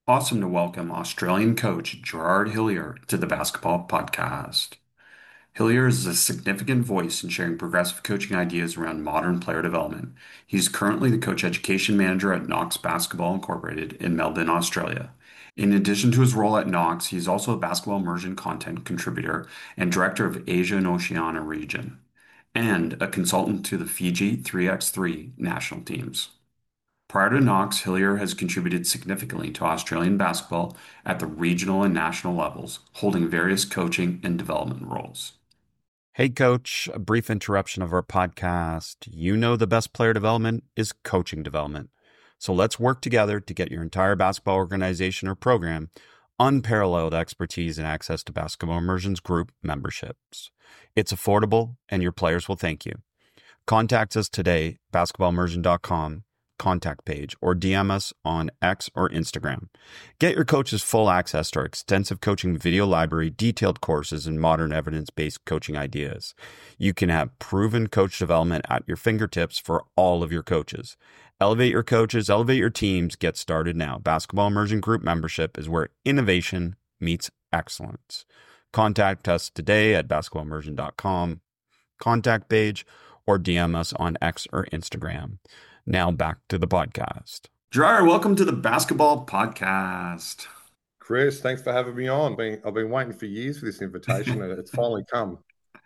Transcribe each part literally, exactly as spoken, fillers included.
Awesome to welcome Australian coach Gerard Hillier to the Basketball Podcast. Hillier is a significant voice in sharing progressive coaching ideas around modern player development. He's currently the coach education manager at Knox Basketball Incorporated in Melbourne, Australia. In addition to his role at Knox, he's also a basketball immersion content contributor and director of Asia and Oceania region, and a consultant to the Fiji three by three national teams. Prior to Knox, Hillier has contributed significantly to Australian basketball at the regional and national levels, holding various coaching and development roles. Hey, coach, a brief interruption of our podcast. You know, the best player development is coaching development. So let's work together to get your entire basketball organization or program unparalleled expertise and access to Basketball Immersion's group memberships. It's affordable and your players will thank you. Contact us today, basketball immersion dot com contact page, or D M us on X or Instagram. Get your coaches full access to our extensive coaching video library, detailed courses, and modern evidence-based coaching ideas. You can have proven coach development at your fingertips for all of your coaches. Elevate your coaches, elevate your teams. Get started now. Basketball Immersion Group membership is where innovation meets excellence. Contact us today at basketball immersion dot com contact page, or D M us on X or Instagram. Now back to the podcast. Gerard, welcome to the Basketball Podcast. Chris, thanks for having me on. Been, I've been waiting for years for this invitation, and it's finally come.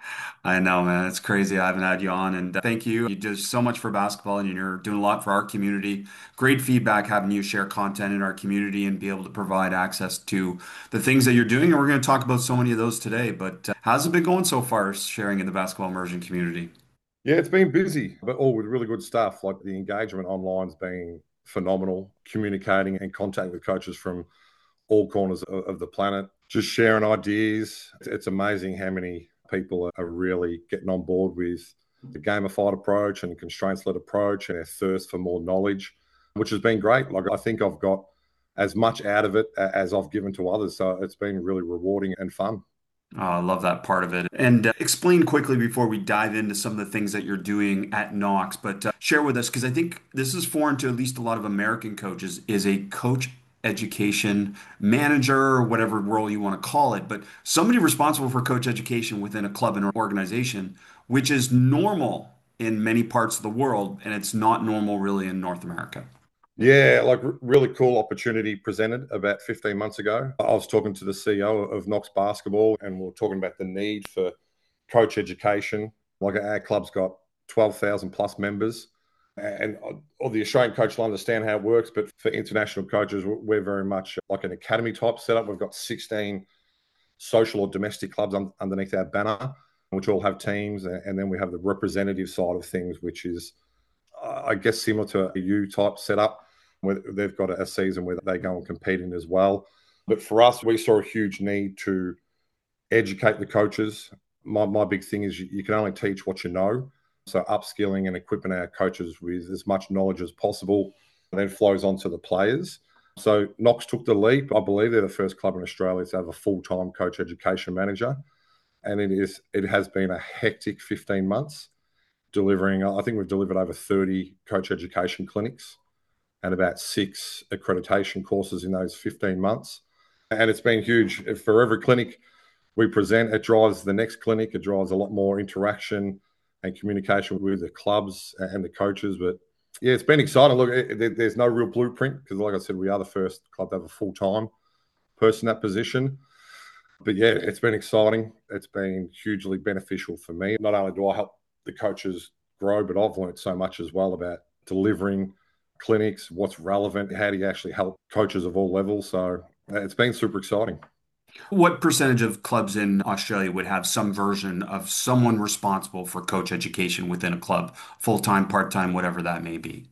I know, man. It's crazy. I haven't had you on, and thank you. You do so much for basketball, and you're doing a lot for our community. Great feedback having you share content in our community and be able to provide access to the things that you're doing. And we're going to talk about so many of those today. But uh, how's it been going so far, sharing in the basketball immersion community? Yeah, it's been busy, but all with really good stuff. Like the engagement online's been phenomenal, communicating and contacting with coaches from all corners of, of the planet, just sharing ideas. It's, it's amazing how many people are really getting on board with the gamified approach and constraints-led approach and their thirst for more knowledge, which has been great. Like I think I've got as much out of it as I've given to others. So it's been really rewarding and fun. Oh, I love that part of it. And uh, explain quickly before we dive into some of the things that you're doing at Knox, but uh, share with us, because I think this is foreign to at least a lot of American coaches, is a coach education manager, or whatever role you want to call it, but somebody responsible for coach education within a club and organization, which is normal in many parts of the world, and it's not normal really in North America. Yeah, like really cool opportunity presented about fifteen months ago. I was talking to the C E O of Knox Basketball, and we are talking about the need for coach education. Like our club's got twelve thousand plus members, and all the Australian coaches will understand how it works. But for international coaches, we're very much like an academy type setup. We've got sixteen social or domestic clubs un- underneath our banner, which all have teams. And then we have the representative side of things, which is, uh, I guess, similar to a U type setup, where they've got a season where they go and compete in as well. But for us, we saw a huge need to educate the coaches. My, my big thing is you, you can only teach what you know. So upskilling and equipping our coaches with as much knowledge as possible, and then flows on to the players. So Knox took the leap. I believe they're the first club in Australia to have a full-time coach education manager. And it is it has been a hectic fifteen months delivering. I think we've delivered over thirty coach education clinics and about six accreditation courses in those fifteen months. And it's been huge. For every clinic we present, it drives the next clinic. It drives a lot more interaction and communication with the clubs and the coaches. But yeah, it's been exciting. Look, it, there's no real blueprint because, like I said, we are the first club to have a full-time person in that position. But yeah, it's been exciting. It's been hugely beneficial for me. Not only do I help the coaches grow, but I've learned so much as well about delivering clinics, what's relevant, how do you actually help coaches of all levels. So it's been super exciting. What percentage of clubs in Australia would have some version of someone responsible for coach education within a club, full-time, part-time, whatever that may be?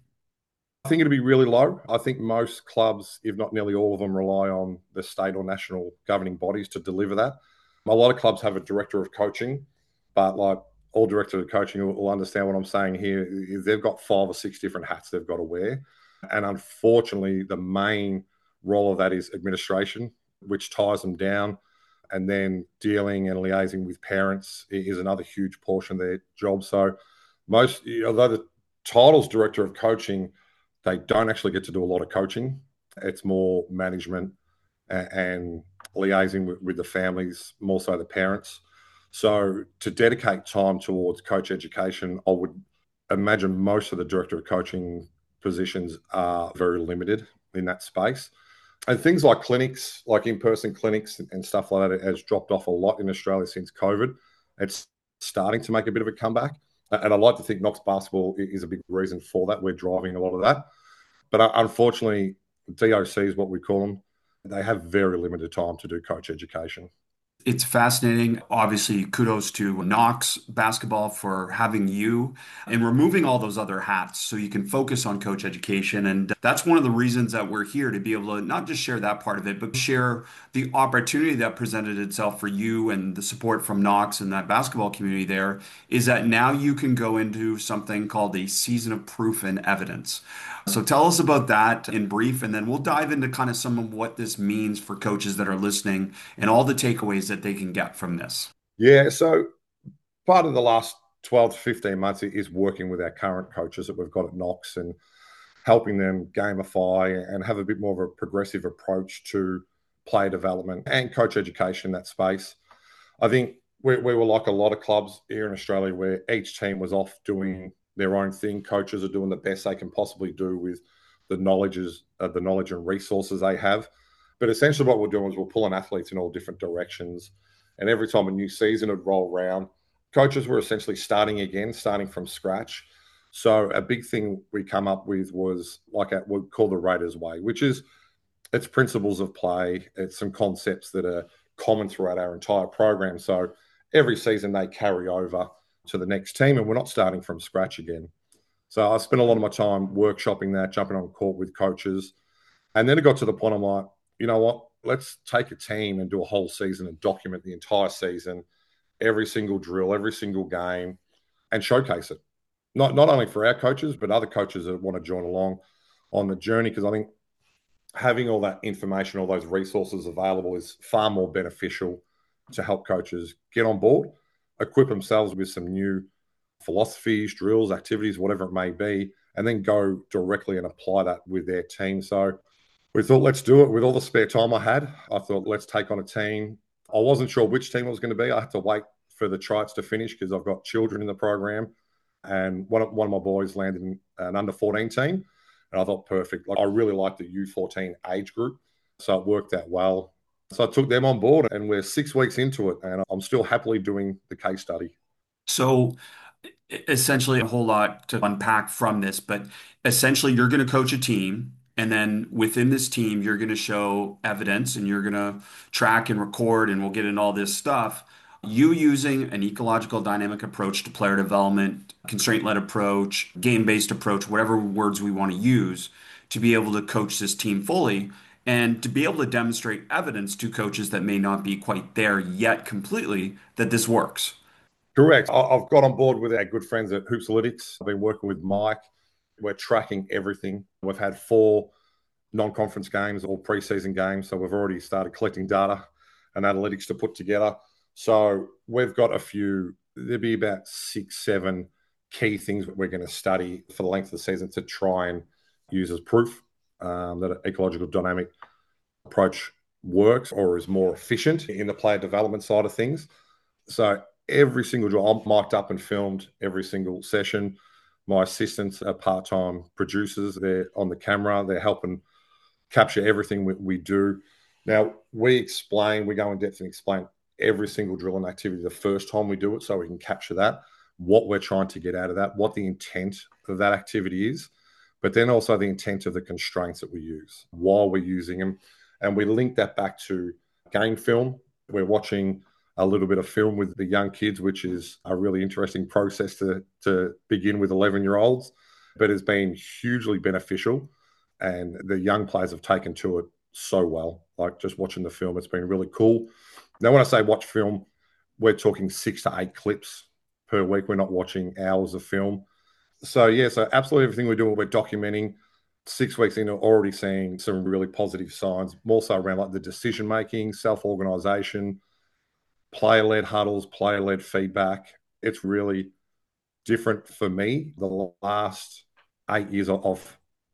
I think it'd be really low. I think most clubs, if not nearly all of them, rely on the state or national governing bodies to deliver that. A lot of clubs have a director of coaching, but like all directors of coaching will understand what I'm saying here. Is they've got five or six different hats they've got to wear. And unfortunately, the main role of that is administration, which ties them down. And then dealing and liaising with parents is another huge portion of their job. So most, although the title's director of coaching, they don't actually get to do a lot of coaching. It's more management and, and liaising with, with the families, more so the parents. So to dedicate time towards coach education, I would imagine most of the director of coaching positions are very limited in that space. And things like clinics, like in-person clinics and stuff like that, has dropped off a lot in Australia since COVID. It's starting to make a bit of a comeback. And I like to think Knox basketball is a big reason for that. We're driving a lot of that. But unfortunately, D O C is what we call them. They have very limited time to do coach education. It's fascinating. Obviously, kudos to Knox Basketball for having you and removing all those other hats so you can focus on coach education. And that's one of the reasons that we're here, to be able to not just share that part of it, but share the opportunity that presented itself for you and the support from Knox and that basketball community there, is that now you can go into something called a season of proof and evidence. So tell us about that in brief, and then we'll dive into kind of some of what this means for coaches that are listening and all the takeaways that they can get from this. Yeah, so part of the last twelve to fifteen months is working with our current coaches that we've got at Knox and helping them gamify and have a bit more of a progressive approach to player development and coach education in that space. I think we, we were like a lot of clubs here in Australia where each team was off doing their own thing. Coaches are doing the best they can possibly do with the knowledges, uh, the knowledge and resources they have. But essentially what we're doing is we're pulling athletes in all different directions. And every time a new season would roll around, coaches were essentially starting again, starting from scratch. So a big thing we come up with was like what we call the Raiders Way, which is it's principles of play. It's some concepts that are common throughout our entire program. So every season they carry over to the next team, and we're not starting from scratch again. So I spent a lot of my time workshopping that, jumping on court with coaches. And then it got to the point I'm like, you know what? Let's take a team and do a whole season and document the entire season, every single drill, every single game, and showcase it. Not not only for our coaches, but other coaches that want to join along on the journey. Because I think having all that information, all those resources available is far more beneficial to help coaches get on board, equip themselves with some new philosophies, drills, activities, whatever it may be, and then go directly and apply that with their team. So we thought, let's do it. With all the spare time I had, I thought, let's take on a team. I wasn't sure which team it was going to be. I had to wait for the tryouts to finish because I've got children in the program. And one of, one of my boys landed in an under fourteen team. And I thought, perfect. Like, I really like the U fourteen age group. So it worked out well. So I took them on board, and we're six weeks into it. And I'm still happily doing the case study. So essentially, a whole lot to unpack from this, but essentially, you're going to coach a team. And then within this team, you're going to show evidence and you're going to track and record, and we'll get into all this stuff. You using an ecological dynamic approach to player development, constraint-led approach, game-based approach, whatever words we want to use, to be able to coach this team fully and to be able to demonstrate evidence to coaches that may not be quite there yet completely that this works. Correct. I've got on board with our good friends at Hoopsalytics. I've been working with Mike. We're tracking everything. We've had four non-conference games, all preseason games. So we've already started collecting data and analytics to put together. So we've got a few, there'll be about six, seven key things that we're going to study for the length of the season to try and use as proof um, that an ecological dynamic approach works or is more efficient in the player development side of things. So every single drill, I'm mic'd up and filmed every single session. My assistants are part-time producers. They're on the camera. They're helping capture everything we, we do. Now, we explain, we go in depth and explain every single drill and activity the first time we do it so we can capture that, what we're trying to get out of that, what the intent of that activity is, but then also the intent of the constraints that we use while we're using them. And we link that back to game film. We're watching a little bit of film with the young kids, which is a really interesting process to, to begin with eleven-year-olds, but has been hugely beneficial. And the young players have taken to it so well. Like just watching the film, it's been really cool. Now, when I say watch film, we're talking six to eight clips per week. We're not watching hours of film. So, yeah, so absolutely everything we're doing, we're documenting. Six weeks in, already seeing some really positive signs, more so around like the decision-making, self-organization, player-led huddles, player-led feedback. It's really different for me. The last eight years of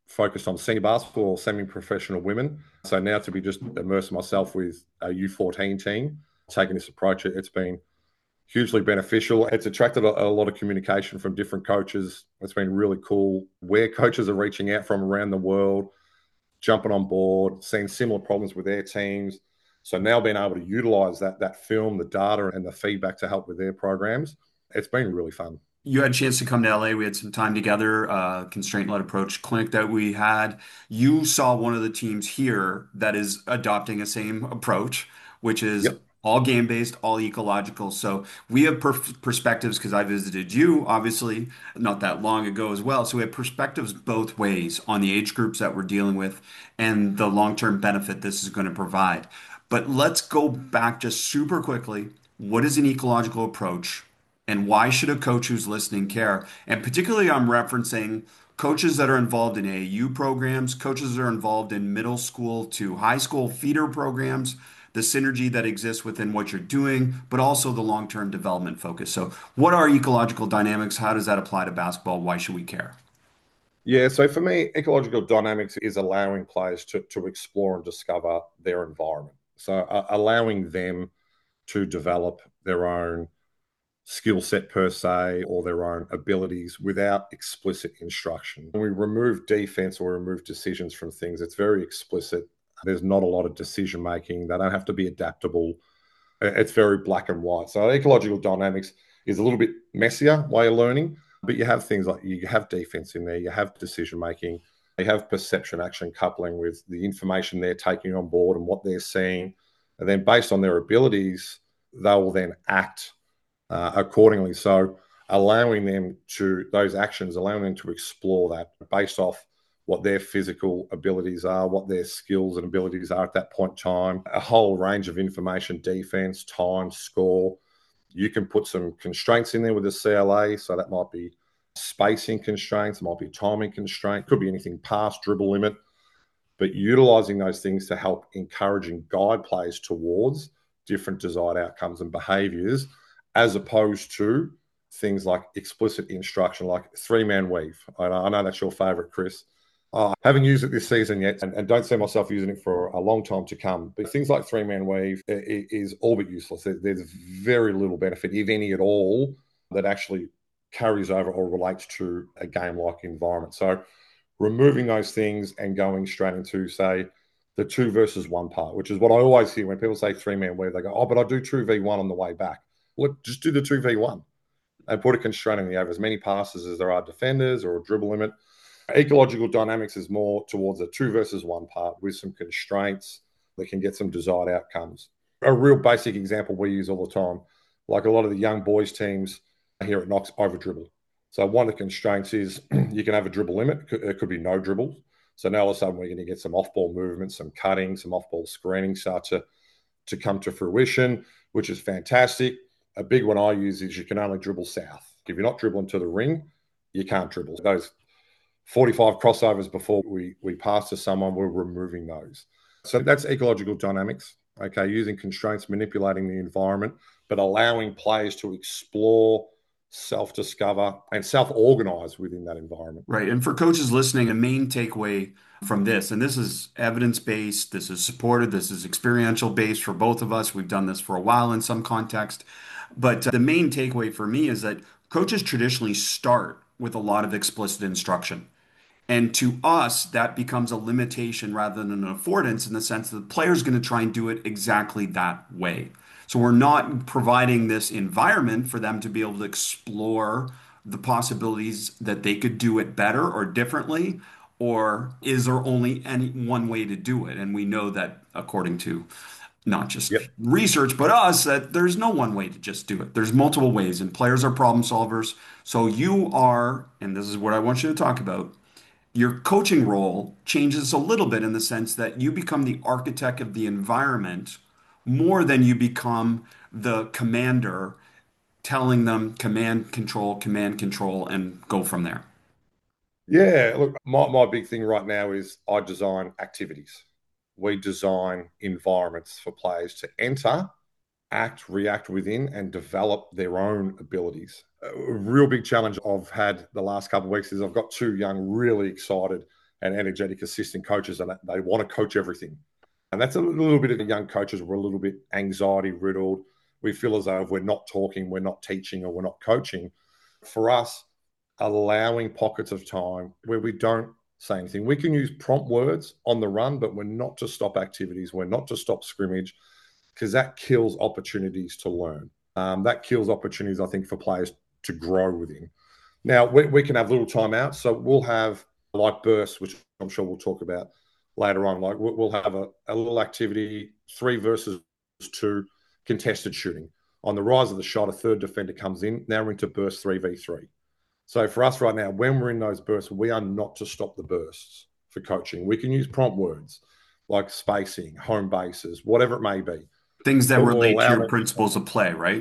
focused on senior basketball or semi-professional women. So now to be just immersing myself with a U fourteen team, taking this approach, it's been hugely beneficial. It's attracted a, a lot of communication from different coaches. It's been really cool where coaches are reaching out from around the world, jumping on board, seeing similar problems with their teams. So now being able to utilize that, that film, the data, and the feedback to help with their programs, it's been really fun. You had a chance to come to L A. We had some time together, uh, constraint-led approach clinic that we had. You saw one of the teams here that is adopting a same approach, which is Yep. all game-based, all ecological. So we have per perspectives because I visited you, obviously, not that long ago as well. So we have perspectives both ways on the age groups that we're dealing with and the long-term benefit this is going to provide. But let's go back just super quickly. What is an ecological approach? And why should a coach who's listening care? And particularly, I'm referencing coaches that are involved in A A U programs, coaches that are involved in middle school to high school feeder programs, the synergy that exists within what you're doing, but also the long-term development focus. So, what are ecological dynamics? How does that apply to basketball? Why should we care? Yeah, so for me, ecological dynamics is allowing players to, to explore and discover their environment. So uh, allowing them to develop their own skill set per se or their own abilities without explicit instruction. When we remove defense or remove decisions from things, it's very explicit. There's not a lot of decision making. They don't have to be adaptable. It's very black and white. So ecological dynamics is a little bit messier way of learning, but you have things like you have defense in there, you have decision making, you have perception action coupling with the information they're taking on board and what they're seeing. And then based on their abilities, they will then act Uh, accordingly. So allowing them to, those actions, allowing them to explore that based off what their physical abilities are, what their skills and abilities are at that point in time, a whole range of information, defense, time, score. You can put some constraints in there with the C L A. So that might be spacing constraints, it might be timing constraint, could be anything past dribble limit, but utilizing those things to help encourage and guide players towards different desired outcomes and behaviors, as opposed to things like explicit instruction, like three-man weave. I know, I know that's your favorite, Chris. I haven't used it this season yet and, and don't see myself using it for a long time to come. But things like three-man weave is all but useless. There's very little benefit, if any at all, that actually carries over or relates to a game-like environment. So removing those things and going straight into, say, the two versus one part, which is what I always hear when people say three-man weave. They go, oh, but I do two v one on the way back. Well, just do the two v one and put a constraint in the over as many passes as there are defenders or a dribble limit. Ecological dynamics is more towards a two versus one part with some constraints that can get some desired outcomes. A real basic example we use all the time, like a lot of the young boys teams here at Knox over dribble. So one of the constraints is you can have a dribble limit. It could be no dribbles. So now all of a sudden we're going to get some off-ball movement, some cutting, some off-ball screening start to, to come to fruition, which is fantastic. A big one I use is you can only dribble south. If you're not dribbling to the ring, you can't dribble. Those forty-five crossovers before we, we pass to someone, we're removing those. So that's ecological dynamics, okay, using constraints, manipulating the environment, but allowing players to explore, self-discover, and self-organize within that environment. Right. And for coaches listening, a main takeaway from this, and this is evidence-based, this is supported, this is experiential-based for both of us. We've done this for a while in some context. But uh, the main takeaway for me is that coaches traditionally start with a lot of explicit instruction. And to us, that becomes a limitation rather than an affordance in the sense that the player is going to try and do it exactly that way. So we're not providing this environment for them to be able to explore the possibilities that they could do it better or differently, or is there only any one way to do it? And we know that according to not just Yep. research, but us, that there's no one way to just do it. There's multiple ways, and players are problem solvers. So you are, and this is what I want you to talk about, your coaching role changes a little bit in the sense that you become the architect of the environment more than you become the commander telling them command, control, command, control, and go from there. Yeah, look, my, my big thing right now is I design activities. We design environments for players to enter, act, react within, and develop their own abilities. A real big challenge I've had the last couple of weeks is I've got two young, really excited and energetic assistant coaches, and they want to coach everything. And that's a little bit of the young coaches. We're a little bit anxiety riddled. We feel as though if we're not talking, we're not teaching, or we're not coaching. For us, allowing pockets of time where we don't say anything. We can use prompt words on the run, but we're not to stop activities. We're not to stop scrimmage, because that kills opportunities to learn. Um, that kills opportunities, I think, for players to grow within. Now, we, we can have little timeouts. So we'll have like bursts, which I'm sure we'll talk about later on. Like we'll have a, a little activity, three versus two, contested shooting. On the rise of the shot, a third defender comes in. Now we're into burst three v three. So for us right now, when we're in those bursts, we are not to stop the bursts for coaching. We can use prompt words like spacing, home bases, whatever it may be. Things that But we'll relate to allow your them. principles of play, right?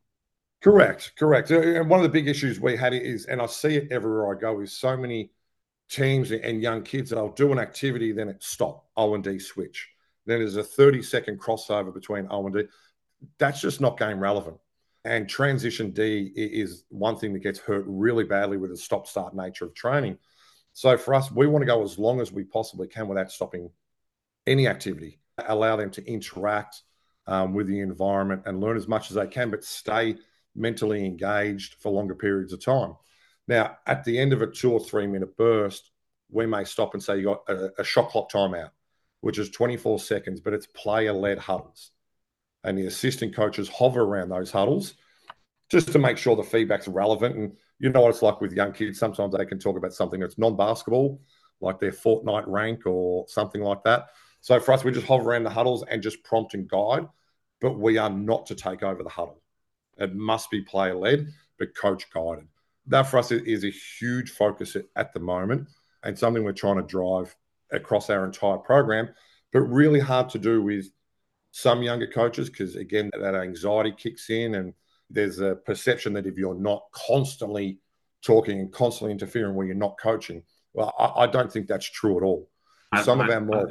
Correct, correct. And one of the big issues we had is, and I see it everywhere I go, is so many teams and young kids that I'll do an activity, then it stop, O and D switch. Then there's a thirty second crossover between O and D. That's just not game relevant. And transition D is one thing that gets hurt really badly with the stop-start nature of training. So for us, we want to go as long as we possibly can without stopping any activity. Allow them to interact um, with the environment and learn as much as they can, but stay mentally engaged for longer periods of time. Now, at the end of a two or three minute burst, we may stop and say you got a, a shot clock timeout, which is twenty-four seconds, but it's player-led huddles. And the assistant coaches hover around those huddles just to make sure the feedback's relevant. And you know what it's like with young kids. Sometimes they can talk about something that's non-basketball, like their Fortnite rank or something like that. So for us, we just hover around the huddles and just prompt and guide, but we are not to take over the huddle. It must be player-led, but coach-guided. That for us is a huge focus at the moment and something we're trying to drive across our entire program, but really hard to do with some younger coaches because, again, that anxiety kicks in and there's a perception that if you're not constantly talking and constantly interfering when you're not coaching, well, I, I don't think that's true at all. I, Some of I, our more...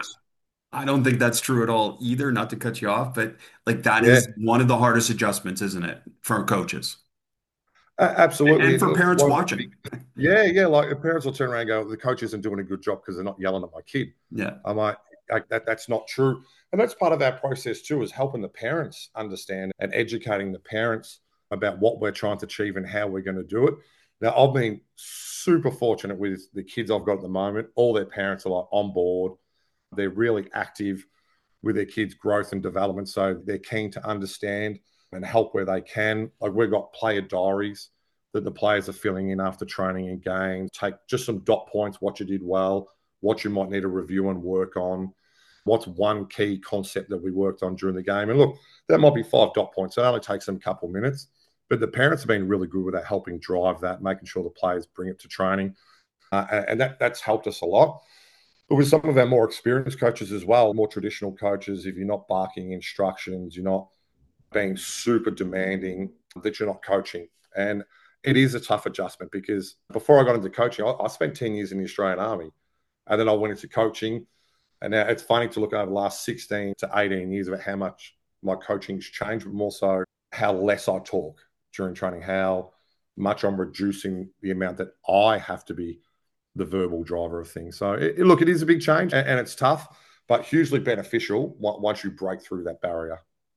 I don't think that's true at all either, not to cut you off, but like that Yeah, is one of the hardest adjustments, isn't it, for coaches absolutely. and for parents Well, watching? yeah, yeah. Like the parents will turn around and go, the coach isn't doing a good job because they're not yelling at my kid. Yeah. I'm like, that, that's not true. And that's part of our process too, is helping the parents understand and educating the parents about what we're trying to achieve and how we're going to do it. Now, I've been super fortunate with the kids I've got at the moment. All their parents are like on board. They're really active with their kids' growth and development. So they're keen to understand and help where they can. Like we've got player diaries that the players are filling in after training and games. Take just some dot points, what you did well, what you might need to review and work on. What's one key concept that we worked on during the game? And look, that might be five dot points. It only takes them a couple of minutes. But the parents have been really good with that, helping drive that, making sure the players bring it to training. Uh, and that, that's helped us a lot. But with some of our more experienced coaches as well, more traditional coaches, if you're not barking instructions, you're not being super demanding, that you're not coaching. And it is a tough adjustment because before I got into coaching, I, I spent ten years in the Australian Army. And then I went into coaching. And now it's funny to look over the last sixteen to eighteen years about how much my coaching's changed, but more so how less I talk during training, how much I'm reducing the amount that I have to be the verbal driver of things. So it, look, it is a big change and, and it's tough, but hugely beneficial once you break through that barrier.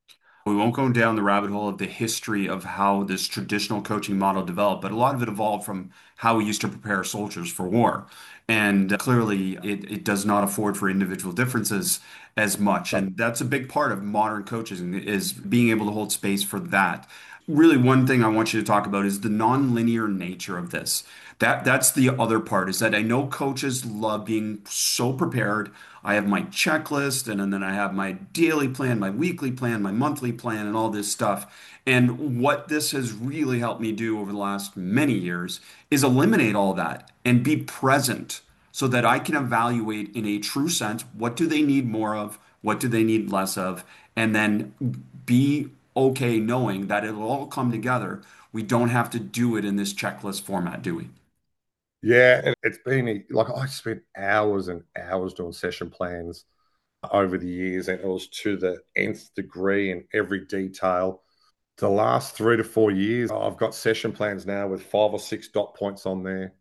We won't go down the rabbit hole of the history of how this traditional coaching model developed, but a lot of it evolved from how we used to prepare soldiers for war. And clearly, it, it does not afford for individual differences as much. And that's a big part of modern coaching is being able to hold space for that. Really, one thing I want you to talk about is the nonlinear nature of this. That that's the other part is that I know coaches love being so prepared. I have my checklist and, and then I have my daily plan, my weekly plan, my monthly plan, and all this stuff. And what this has really helped me do over the last many years is eliminate all that and be present so that I can evaluate in a true sense what do they need more of, what do they need less of, and then be okay knowing that it'll all come together. We don't have to do it in this checklist format, do we? Yeah, it's been like I spent hours and hours doing session plans over the years, and it was to the nth degree in every detail. The last three to four years, I've got session plans now with five or six dot points on there.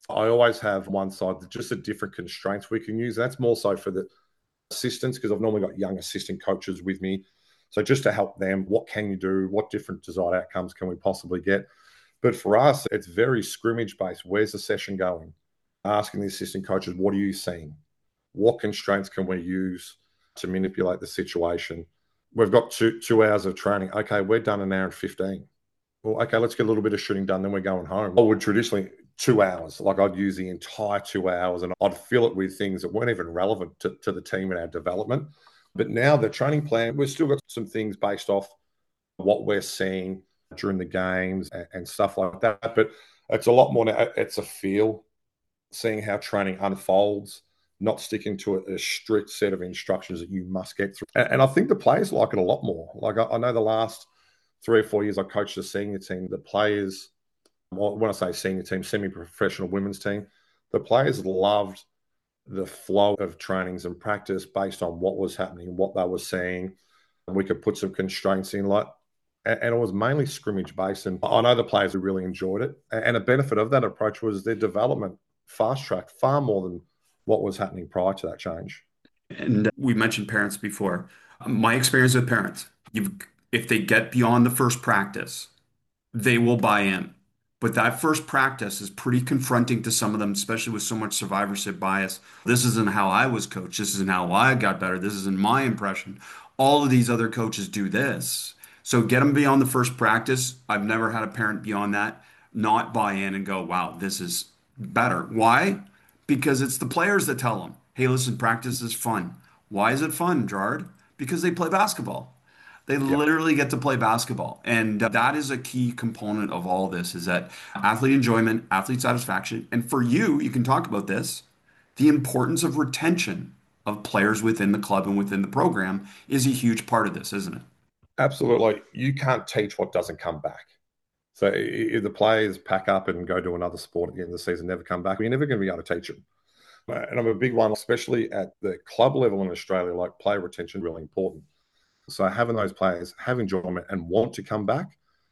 I always have one side, just the different constraints we can use. That's more so for the assistants because I've normally got young assistant coaches with me. So just to help them, what can you do? What different desired outcomes can we possibly get? But for us, it's very scrimmage based. Where's the session going? Asking the assistant coaches, what are you seeing? What constraints can we use to manipulate the situation? We've got two two hours of training. Okay, we're done an hour and fifteen. Well, okay, let's get a little bit of shooting done, then we're going home. I would traditionally two hours, like I'd use the entire two hours and I'd fill it with things that weren't even relevant to, to the team and our development. But now the training plan, we've still got some things based off what we're seeing during the games and, and stuff like that. But it's a lot more now, it's a feel, seeing how training unfolds, not sticking to a, a strict set of instructions that you must get through. And, and I think the players like it a lot more. Like I, I know the last three or four years I coached the senior team, the players, well, when I say senior team, semi-professional women's team, the players loved the flow of trainings and practice based on what was happening, what they were seeing. We could put some constraints in, like, and it was mainly scrimmage based. And I know the players really enjoyed it. And a benefit of that approach was their development fast tracked far more than what was happening prior to that change. And we mentioned parents before. My experience with parents, you've, if they get beyond the first practice, they will buy in. But that first practice is pretty confronting to some of them, especially with so much survivorship bias. This isn't how I was coached. This isn't how I got better. This isn't my impression. All of these other coaches do this. So get them beyond the first practice. I've never had a parent beyond that not buy in and go, wow, this is better. Why? Because it's the players that tell them, hey, listen, practice is fun. Why is it fun, Gerard? Because they play basketball. They Yep. literally get to play basketball. And uh, that is a key component of all this is that athlete enjoyment, athlete satisfaction. And for you, you can talk about this, the importance of retention of players within the club and within the program is a huge part of this, isn't it? Absolutely. You can't teach what doesn't come back. So if the players pack up and go to another sport at the end of the season, never come back, you're never going to be able to teach them. And I'm a big one, especially at the club level in Australia, like player retention, really important. So having those players have enjoyment and want to come back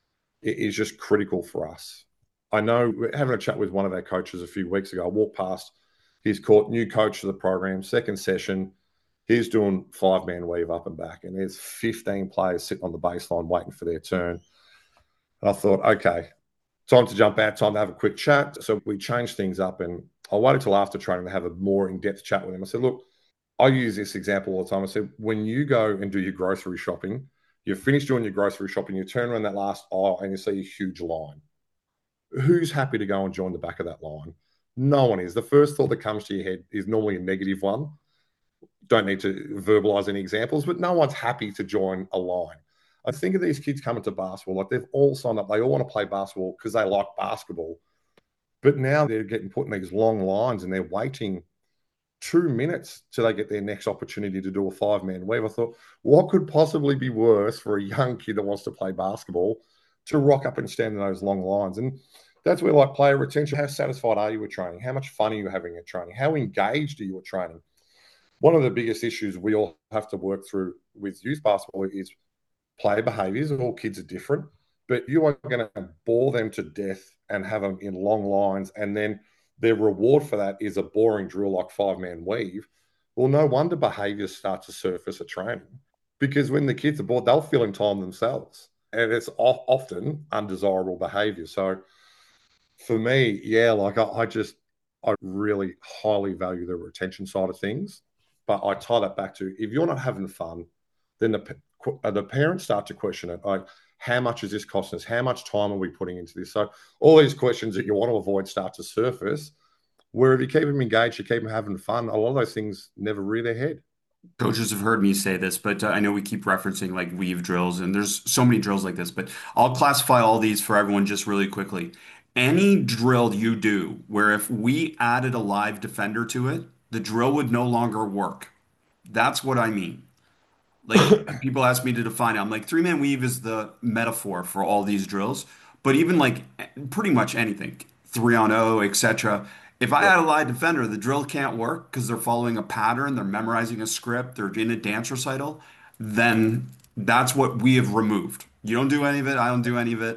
is just critical for us. I know having a chat with one of our coaches a few weeks ago, I walked past, he's caught new coach of the program, second session, he's doing five-man weave up and back, and there's fifteen players sitting on the baseline waiting for their turn. And I thought, okay, time to jump out, time to have a quick chat. So we changed things up, and I waited till after training to have a more in-depth chat with him. I said, look, I use this example all the time. I said, when you go and do your grocery shopping, you've finished doing your grocery shopping, you turn around that last aisle and you see a huge line. Who's happy to go and join the back of that line? No one is. The first thought that comes to your head is normally a negative one. Don't need to verbalize any examples, but no one's happy to join a line. I think of these kids coming to basketball, like they've all signed up. They all want to play basketball because they like basketball. But now they're getting put in these long lines and they're waiting two minutes till they get their next opportunity to do a five-man weave. I thought, what could possibly be worse for a young kid that wants to play basketball to rock up and stand in those long lines? And that's where, like, player retention, how satisfied are you with training? How much fun are you having at training? How engaged are you at training? One of the biggest issues we all have to work through with youth basketball is player behaviors. All kids are different, but you are going to bore them to death and have them in long lines, and then their reward for that is a boring drill like five-man weave. Well, no wonder behaviors start to surface at training, because when the kids are bored, they'll fill in time themselves, and it's often undesirable behavior. So for me, yeah, like I, I just, I really highly value the retention side of things, but I tie that back to, if you're not having fun, then the, the parents start to question it. Like, how much is this costing us? How much time are we putting into this? So all these questions that you want to avoid start to surface, where if you keep them engaged, you keep them having fun, a lot of those things never rear their head. Coaches have heard me say this, but uh, I know we keep referencing like weave drills, and there's so many drills like this, but I'll classify all these for everyone just really quickly. Any drill you do where if we added a live defender to it, the drill would no longer work. That's what I mean. Like people ask me to define it. I'm like, three man weave is the metaphor for all these drills. But even like pretty much anything, three on O, et cetera. If I Yep. had a live defender, the drill can't work because they're following a pattern, they're memorizing a script, they're in a dance recital, then that's what we have removed. You don't do any of it, I don't do any of it.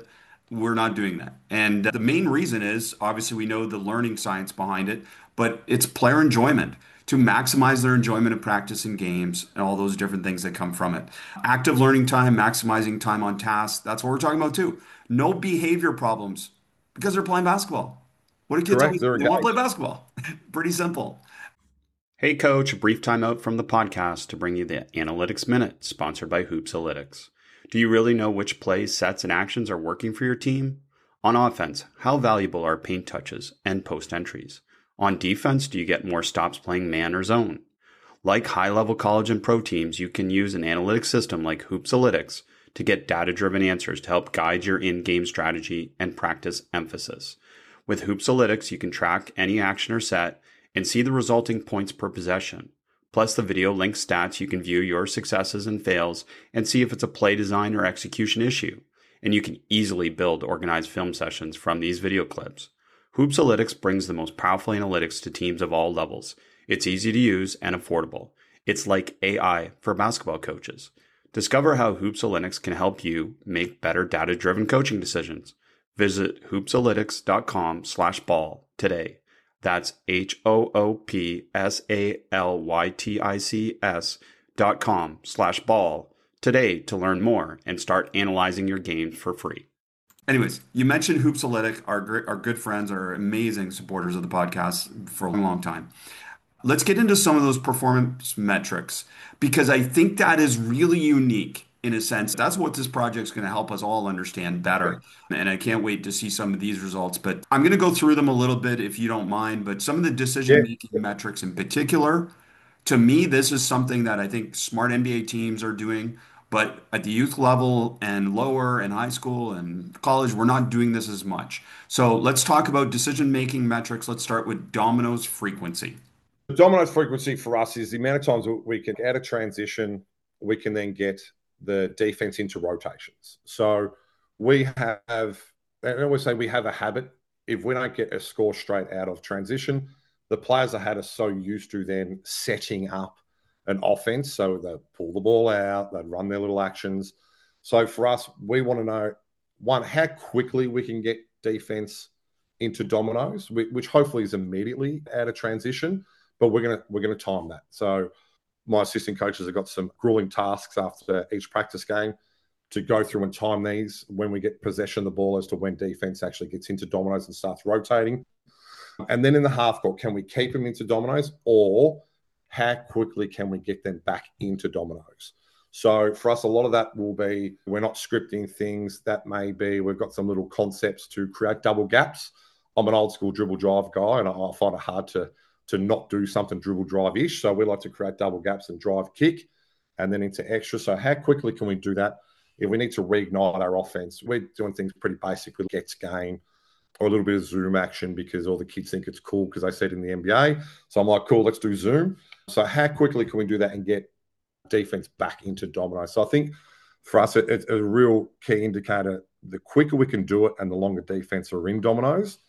We're not doing that. And the main reason is obviously we know the learning science behind it, but it's player enjoyment to maximize their enjoyment of practice and games and all those different things that come from it. Active learning time, maximizing time on task. That's what we're talking about too. No behavior problems because they're playing basketball. What do kids Correct. always They're they want to play engaged. basketball? Pretty simple. Hey, Coach, a brief timeout from the podcast to bring you the Analytics Minute, sponsored by Hoopsalytics. Do you really know which plays, sets, and actions are working for your team? On offense, how valuable are paint touches and post entries? On defense, do you get more stops playing man or zone? Like high-level college and pro teams, you can use an analytics system like Hoopsalytics to get data-driven answers to help guide your in-game strategy and practice emphasis. With Hoopsalytics, you can track any action or set and see the resulting points per possession. Plus the video link stats, you can view your successes and fails and see if it's a play design or execution issue. And you can easily build organized film sessions from these video clips. Hoopsalytics brings the most powerful analytics to teams of all levels. It's easy to use and affordable. It's like A I for basketball coaches. Discover how Hoopsalytics can help you make better data-driven coaching decisions. Visit hoopsalytics.com slash ball today. That's H O O P S A L Y T I C S dot com slash ball today to learn more and start analyzing your games for free. Anyways, you mentioned Hoopsalytic, our gr- our good friends, are amazing supporters of the podcast for a long time. Let's get into some of those performance metrics because I think that is really unique in a sense. That's what this project's going to help us all understand better. And I can't wait to see some of these results. But I'm going to go through them a little bit if you don't mind. But some of the Yeah. decision-making metrics in particular, to me, this is something that I think smart N B A teams are doing. But at the youth level and lower and high school and college, we're not doing this as much. So let's talk about decision-making metrics. Let's start with Domino's frequency. The Domino's frequency for us is the amount of times we can add a transition, we can then get the defense into rotations. So we have, I always say we have a habit. If we don't get a score straight out of transition, the players that had us so used to then setting up an offense. So they pull the ball out, they'd run their little actions. So for us, we want to know, one, how quickly we can get defense into Domino's, which hopefully is immediately out of transition. But we're gonna we're gonna time that. So my assistant coaches have got some grueling tasks after each practice game to go through and time these when we get possession of the ball as to when defense actually gets into Domino's and starts rotating. And then in the half court, can we keep them into Domino's, or how quickly can we get them back into Domino's? So for us, a lot of that will be, we're not scripting things. That may be, we've got some little concepts to create double gaps. I'm an old school dribble drive guy, and I find it hard to to not do something dribble drive-ish. So we like to create double gaps and drive kick and then into extra. So how quickly can we do that? If we need to reignite our offense, we're doing things pretty basic with gets game or a little bit of Zoom action because all the kids think it's cool because they said in the N B A. So I'm like, cool, let's do Zoom. So how quickly can we do that and get defense back into Domino? So I think for us, it's a real key indicator. The quicker we can do it and the longer defense are in Domino's,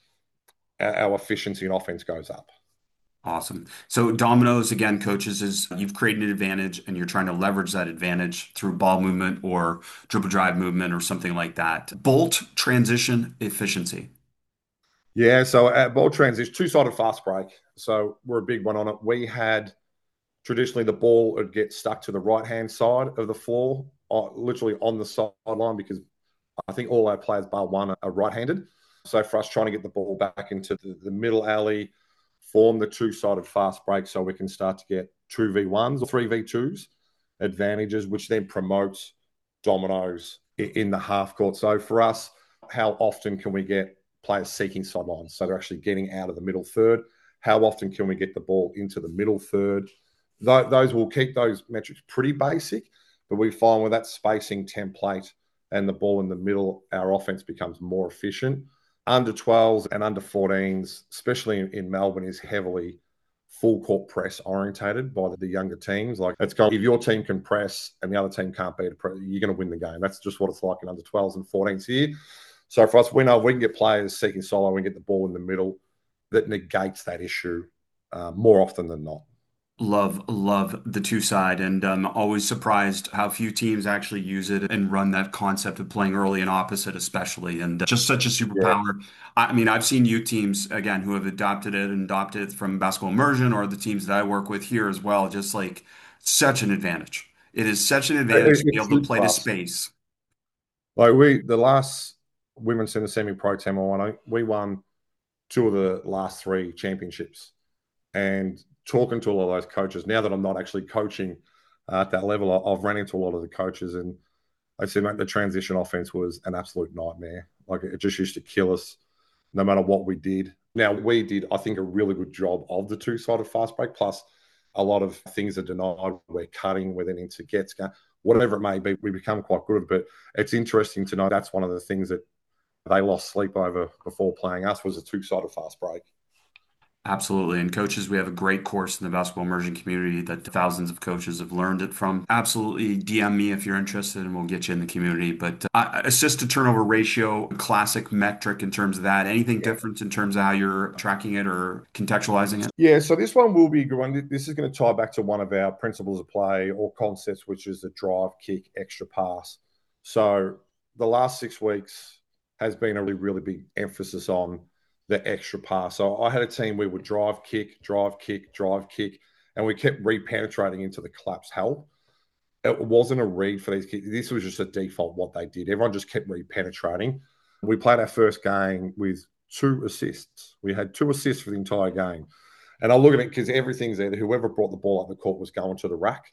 our efficiency in offense goes up. Awesome. So Domino's, again, coaches, is you've created an advantage and you're trying to leverage that advantage through ball movement or dribble drive movement or something like that. Bolt transition efficiency. Yeah, so at ball transition, two-sided fast break. So we're a big one on it. We had traditionally the ball would get stuck to the right-hand side of the floor, literally on the sideline, because I think all our players bar one are right-handed. So for us trying to get the ball back into the, the middle alley, form the two-sided fast break so we can start to get two v ones or three v twos advantages, which then promotes Domino's in the half court. So for us, how often can we get players seeking sidelines? So they're actually getting out of the middle third. How often can we get the ball into the middle third? Those will keep those metrics pretty basic, but we find with that spacing template and the ball in the middle, our offense becomes more efficient. Under twelves and under fourteens, especially in, in Melbourne, is heavily full court press orientated by the, the younger teams. Like it's going, if your team can press and the other team can't beat it, you're going to win the game. That's just what it's like in under twelves and fourteens here. So for us, we know we can get players seeking solo and get the ball in the middle that negates that issue uh, more often than not. Love, love the two side, and I'm always surprised how few teams actually use it and run that concept of playing early and opposite, especially, and just such a Yeah. superpower. I mean, I've seen youth teams again who have adopted it and adopted it from basketball immersion, or the teams that I work with here as well. Just like such an advantage. It is such an advantage It, to be it's able to huge play for to us. space. Like we, the last women's center semi-pro team I won, we won two of the last three championships. And talking to a lot of those coaches, now that I'm not actually coaching uh, at that level, I- I've ran into a lot of the coaches, and I said, mate, the transition offense was an absolute nightmare. Like it just used to kill us no matter what we did. Now, we did, I think, a really good job of the two sided fast break, plus a lot of things are denied. We're cutting, we're then into gets, whatever it may be. We become quite good at it. But it's interesting to know that's one of the things that they lost sleep over before playing us was a two sided fast break. Absolutely. And coaches, we have a great course in the basketball immersion community that thousands of coaches have learned it from. Absolutely D M me if you're interested and we'll get you in the community. But uh, assist to turnover ratio, classic metric in terms of that. Anything Yeah. different in terms of how you're tracking it or contextualizing it? Yeah, so this one will be a good one. This is going to tie back to one of our principles of play or concepts, which is the drive, kick, extra pass. So the last six weeks has been a really, really big emphasis on the extra pass. So I had a team where we would drive, kick, drive, kick, drive, kick, and we kept re-penetrating into the collapse help. It wasn't a read for these kids. This was just a default what they did. Everyone just kept re-penetrating. We played our first game with two assists. We had two assists for the entire game. And I look at it because everything's there. Whoever brought the ball up the court was going to the rack,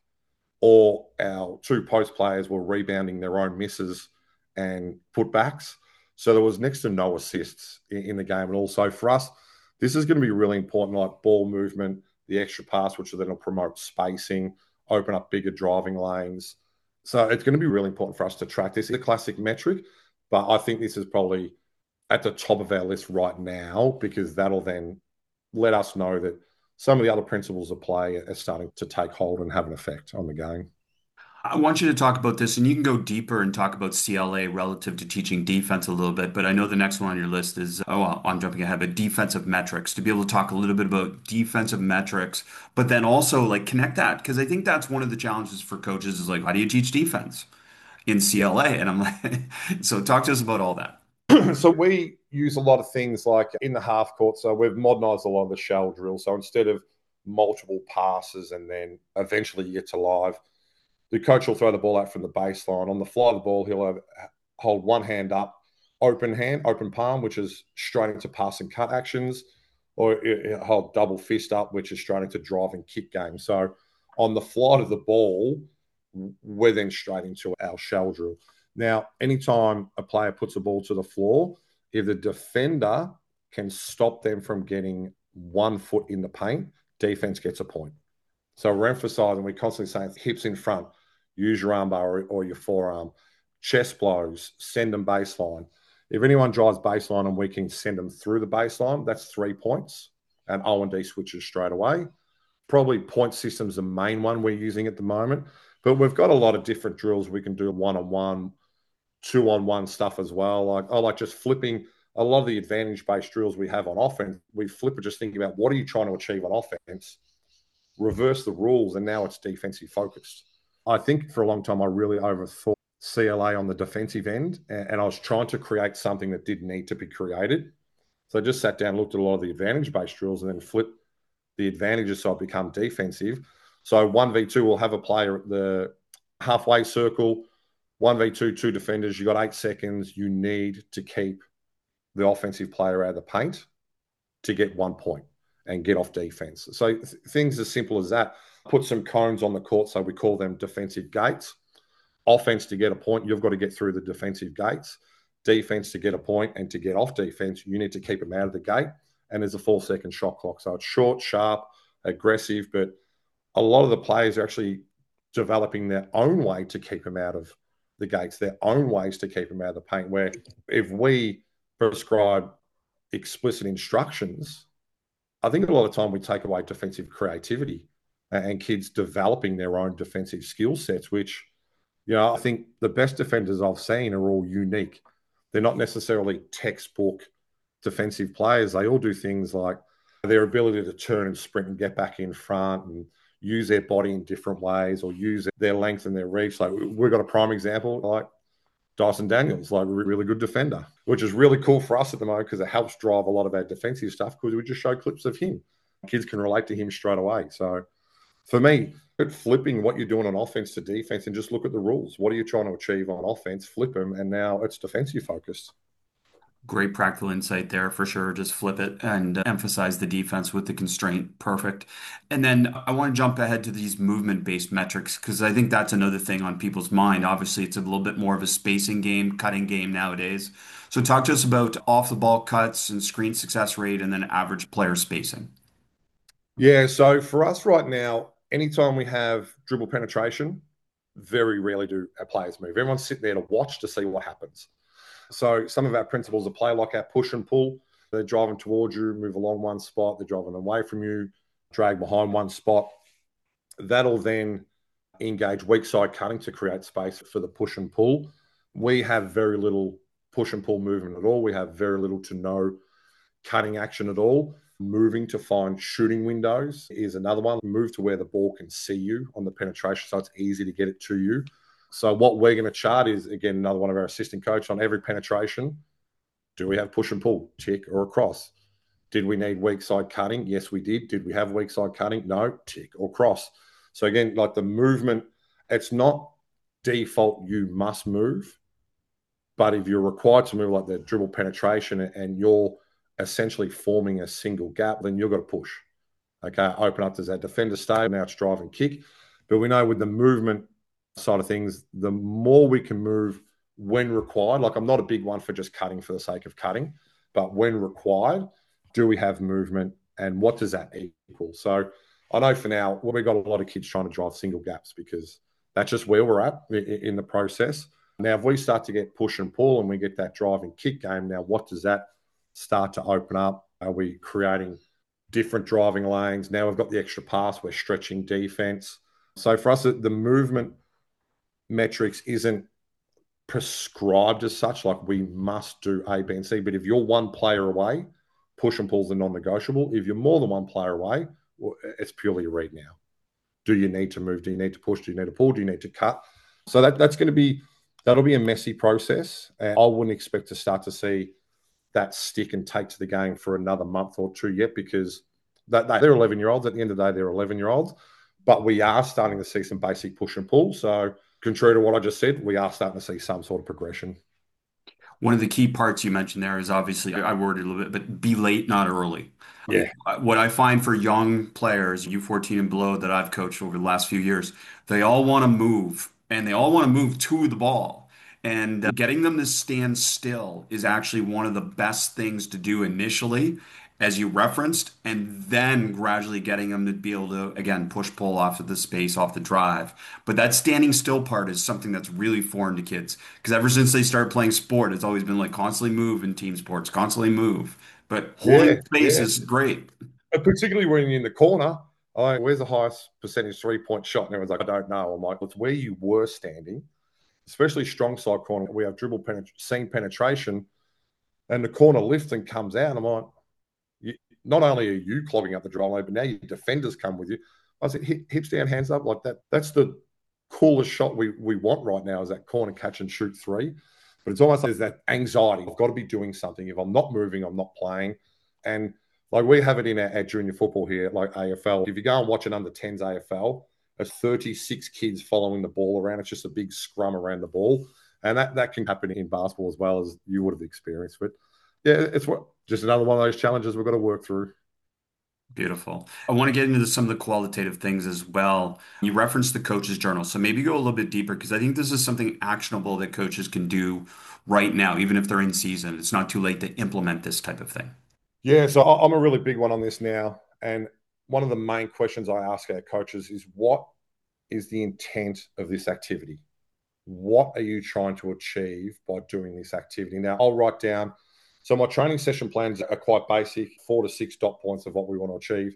or our two post players were rebounding their own misses and putbacks. So there was next to no assists in, in the game. And also for us, this is going to be really important, like ball movement, the extra pass, which then will promote spacing, open up bigger driving lanes. So it's going to be really important for us to track this. It's a classic metric, but I think this is probably at the top of our list right now because that'll then let us know that some of the other principles of play are starting to take hold and have an effect on the game. I want you to talk about this, and you can go deeper and talk about C L A relative to teaching defense a little bit. But I know the next one on your list is, oh, well, I'm jumping ahead, but defensive metrics, to be able to talk a little bit about defensive metrics, but then also like connect that. Because I think that's one of the challenges for coaches is like, how do you teach defense in C L A? And I'm like, so talk to us about all that. So we use a lot of things like in the half court. So we've modernized a lot of the shell drill. So instead of multiple passes and then eventually you get to live, the coach will throw the ball out from the baseline. On the fly of the ball, he'll have, hold one hand up, open hand, open palm, which is straight into pass and cut actions, or he'll hold double fist up, which is straight into drive and kick game. So on the flight of the ball, we're then straight into our shell drill. Now, anytime a player puts a ball to the floor, if the defender can stop them from getting one foot in the paint, defense gets a point. So we're emphasizing, we're constantly saying hips in front, use your armbar or, or your forearm, chest blows, send them baseline. If anyone drives baseline and we can send them through the baseline, that's three points. And O and D switches straight away. Probably point system's the main one we're using at the moment. But we've got a lot of different drills we can do one-on-one, two-on-one stuff as well. Like I like just flipping a lot of the advantage-based drills we have on offense. We flip it just thinking about what are you trying to achieve on offense, reverse the rules, and now it's defensive focused. I think for a long time I really overthought C L A on the defensive end, and I was trying to create something that didn't need to be created. So I just sat down, looked at a lot of the advantage-based drills, and then flipped the advantages so I become defensive. So one v two will have a player at the halfway circle, one v two, two defenders. You got eight seconds. You need to keep the offensive player out of the paint to get one point and get off defense. So th- things as simple as that. Put some cones on the court, so we call them defensive gates. Offense to get a point, you've got to get through the defensive gates. Defense to get a point and to get off defense, you need to keep them out of the gate. And there's a four-second shot clock. So it's short, sharp, aggressive, but a lot of the players are actually developing their own way to keep them out of the gates, their own ways to keep them out of the paint, where if we prescribe explicit instructions, I think a lot of time we take away defensive creativity and kids developing their own defensive skill sets, which, you know, I think the best defenders I've seen are all unique. They're not necessarily textbook defensive players. They all do things like their ability to turn and sprint and get back in front and use their body in different ways or use their length and their reach. Like we've got a prime example, like Dyson Daniels, like a really good defender, which is really cool for us at the moment because it helps drive a lot of our defensive stuff because we just show clips of him. Kids can relate to him straight away. So for me, flipping what you're doing on offense to defense and just look at the rules. What are you trying to achieve on offense? Flip them, and now it's defensive focused. Great practical insight there for sure. Just flip it and uh, emphasize the defense with the constraint. Perfect. And then I want to jump ahead to these movement-based metrics because I think that's another thing on people's mind. Obviously, it's a little bit more of a spacing game, cutting game nowadays. So talk to us about off-the-ball cuts and screen success rate and then average player spacing. Yeah, so for us right now, anytime we have dribble penetration, very rarely do our players move. Everyone's sitting there to watch to see what happens. So some of our principles of play, like our push and pull, they're driving towards you, move along one spot, they're driving away from you, drag behind one spot. That'll then engage weak side cutting to create space for the push and pull. We have very little push and pull movement at all. We have very little to no cutting action at all. Moving to find shooting windows is another one. Move to where the ball can see you on the penetration so it's easy to get it to you. So what we're going to chart is, again, another one of our assistant coach on every penetration. Do we have push and pull, tick, or a cross? Did we need weak side cutting? Yes, we did. Did we have weak side cutting? No, tick or cross. So again, like the movement, it's not default you must move, but if you're required to move like the dribble penetration and you're essentially forming a single gap, then you've got to push. Okay, open up, does that defender stay? Now it's drive and kick. But we know with the movement side of things, the more we can move when required, like I'm not a big one for just cutting for the sake of cutting, but when required, do we have movement and what does that equal? So I know for now, well, we've got a lot of kids trying to drive single gaps because that's just where we're at in the process. Now, if we start to get push and pull and we get that drive and kick game, now what does that start to open up? Are we creating different driving lanes? Now we've got the extra pass, we're stretching defense. So for us, the movement metrics isn't prescribed as such, like we must do A, B, and C. But if you're one player away, push and pulls are non-negotiable. If you're more than one player away, well, it's purely a read now. Do you need to move? Do you need to push? Do you need to pull? Do you need to cut? So that, that's going to be, that'll be a messy process. And I wouldn't expect to start to see that stick and take to the game for another month or two yet because that, they're eleven-year-olds. At the end of the day, they're eleven-year-olds. But we are starting to see some basic push and pull. So contrary to what I just said, we are starting to see some sort of progression. One of the key parts you mentioned there is obviously, I worded a little bit, but be late, not early. Yeah. What I find for young players, U fourteen and below that I've coached over the last few years, they all want to move and they all want to move to the ball. And uh, getting them to stand still is actually one of the best things to do initially, as you referenced, and then gradually getting them to be able to, again, push pull off of the space, off the drive. But that standing still part is something that's really foreign to kids because ever since they started playing sport, it's always been like constantly move in team sports, constantly move. But holding Yeah, space yeah. is great. And particularly when you're in the corner, I, where's the highest percentage three-point shot? And everyone's like, I don't know. I'm like, it's where you were standing, especially strong side corner. We have dribble penet- seam penetration, and the corner lifts and comes out. And I'm like, you, not only are you clogging up the drive lane, but now your defenders come with you. I said, hips down, hands up like that. That's the coolest shot we, we want right now is that corner catch and shoot three. But it's almost like there's that anxiety. I've got to be doing something. If I'm not moving, I'm not playing. And like we have it in our, our junior football here, like A F L. If you go and watch an under tens A F L, there's thirty-six kids following the ball around. It's just a big scrum around the ball. And that, that can happen in basketball as well as you would have experienced. But yeah, it's what just another one of those challenges we've got to work through. Beautiful. I want to get into some of the qualitative things as well. You referenced the coach's journal, so maybe go a little bit deeper because I think this is something actionable that coaches can do right now, even if they're in season. It's not too late to implement this type of thing. Yeah, so I'm a really big one on this now. And one of the main questions I ask our coaches is what is the intent of this activity? What are you trying to achieve by doing this activity? Now, I'll write down. So my training session plans are quite basic, four to six dot points of what we want to achieve.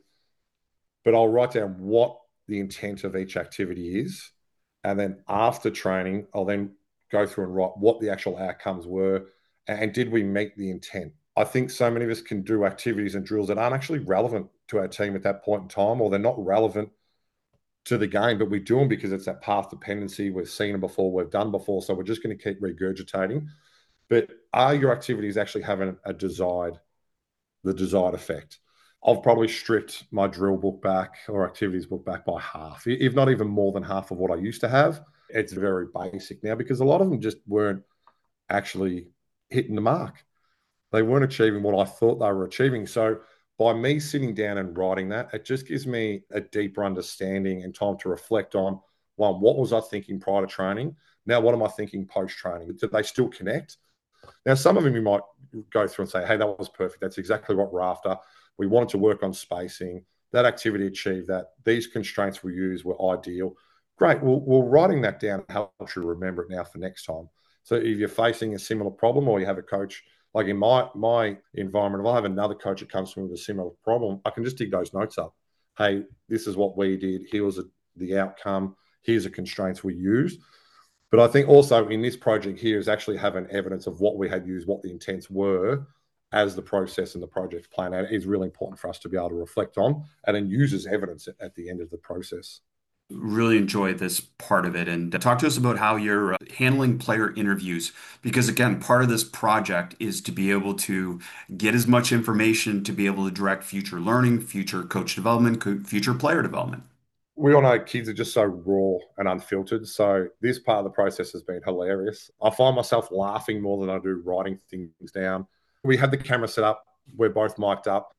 But I'll write down what the intent of each activity is. And then after training, I'll then go through and write what the actual outcomes were. And did we meet the intent? I think so many of us can do activities and drills that aren't actually relevant to our team at that point in time, or they're not relevant to the game, but we do them because it's that path dependency. We've seen them before, we've done before, so we're just going to keep regurgitating. But are your activities actually having a desired, the desired effect? I've probably stripped my drill book back or activities book back by half, if not even more than half of what I used to have. It's very basic now because a lot of them just weren't actually hitting the mark. They weren't achieving what I thought they were achieving. So by me sitting down and writing that, it just gives me a deeper understanding and time to reflect on, one, what was I thinking prior to training? Now, what am I thinking post training? Do they still connect? Now, some of them you might go through and say, hey, that was perfect. That's exactly what we're after. We wanted to work on spacing. That activity achieved that. These constraints we used were ideal. Great. Well, well, writing that down helps you remember it now for next time. So if you're facing a similar problem or you have a coach, like in my my environment, if I have another coach that comes to me with a similar problem, I can just dig those notes up. Hey, this is what we did. Here was a, the outcome. Here's the constraints we used. But I think also in this project here is actually having evidence of what we had used, what the intents were as the process and the project plan out is really important for us to be able to reflect on and then use as evidence at, at the end of the process. Really enjoy this part of it and talk to us about how you're uh, handling player interviews because again part of this project is to be able to get as much information to be able to direct future learning, future coach development, co- future player development. We all know kids are just so raw and unfiltered. So this part of the process has been hilarious. I find myself laughing more than I do writing things down. We had the camera set up. We're both mic'd up.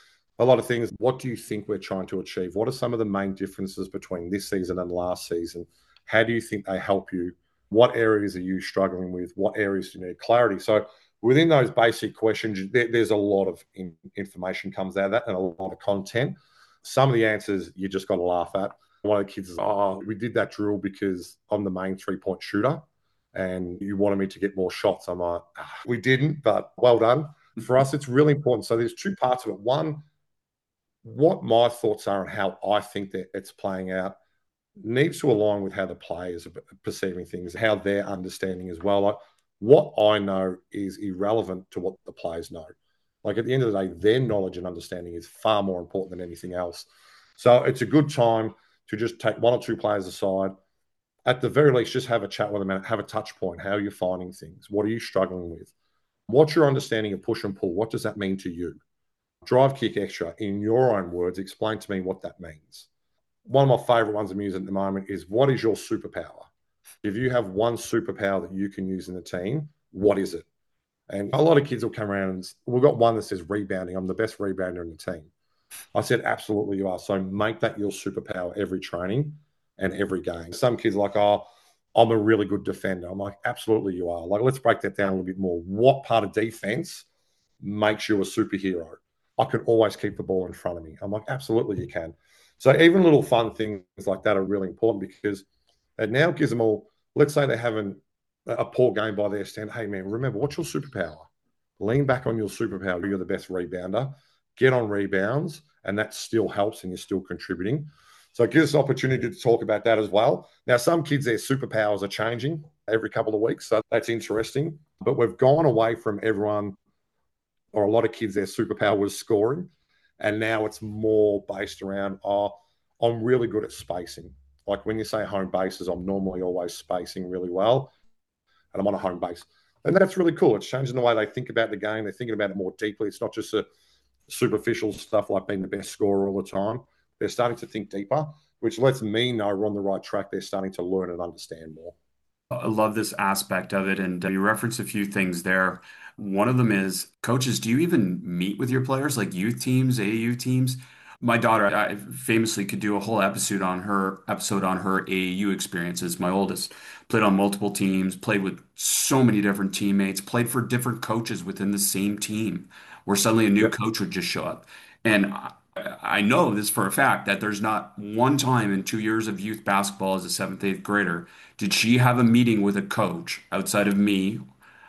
A lot of things. What do you think we're trying to achieve? What are some of the main differences between this season and last season? How do you think they help you? What areas are you struggling with? What areas do you need clarity? So within those basic questions, there, there's a lot of in, information comes out of that and a lot of content. Some of the answers you just got to laugh at. One of the kids is, oh, we did that drill because I'm the main three point shooter and you wanted me to get more shots. I'm like, ah, we didn't, but well done. For us, it's really important. So there's two parts of it. One, what my thoughts are and how I think that it's playing out needs to align with how the players are perceiving things, how they're understanding as well. Like what I know is irrelevant to what the players know. Like at the end of the day, their knowledge and understanding is far more important than anything else. So it's a good time to just take one or two players aside. At the very least, just have a chat with them and have a touch point. How are you finding things? What are you struggling with? What's your understanding of push and pull? What does that mean to you? Drive, kick, extra. In your own words, explain to me what that means. One of my favorite ones I'm using at the moment is what is your superpower? If you have one superpower that you can use in the team, what is it? And a lot of kids will come around and we've got one that says rebounding. I'm the best rebounder in the team. I said, absolutely you are. So make that your superpower every training and every game. Some kids are like, oh, I'm a really good defender. I'm like, absolutely you are. Like, let's break that down a little bit more. What part of defense makes you a superhero? I can always keep the ball in front of me. I'm like, absolutely you can. So even little fun things like that are really important because it now gives them all, let's say they're having a poor game by their stand. Hey, man, remember, what's your superpower? Lean back on your superpower. You're the best rebounder. Get on rebounds, and that still helps and you're still contributing. So it gives us an opportunity to talk about that as well. Now, some kids, their superpowers are changing every couple of weeks. So that's interesting. But we've gone away from everyone or a lot of kids, their superpower was scoring. And now it's more based around, oh, I'm really good at spacing. Like when you say home bases, I'm normally always spacing really well. And I'm on a home base. And that's really cool. It's changing the way they think about the game. They're thinking about it more deeply. It's not just a superficial stuff like being the best scorer all the time. They're starting to think deeper, which lets me know we're on the right track. They're starting to learn and understand more. I love this aspect of it. And uh, you referenced a few things there. One of them is coaches, do you even meet with your players like youth teams, A A U teams? My daughter, I famously could do a whole episode on her episode on her A A U experiences. My oldest played on multiple teams, played with so many different teammates, played for different coaches within the same team, where suddenly a new Yep. coach would just show up. And I, I know this for a fact that there's not one time in two years of youth basketball as a seventh, eighth grader did she have a meeting with a coach outside of me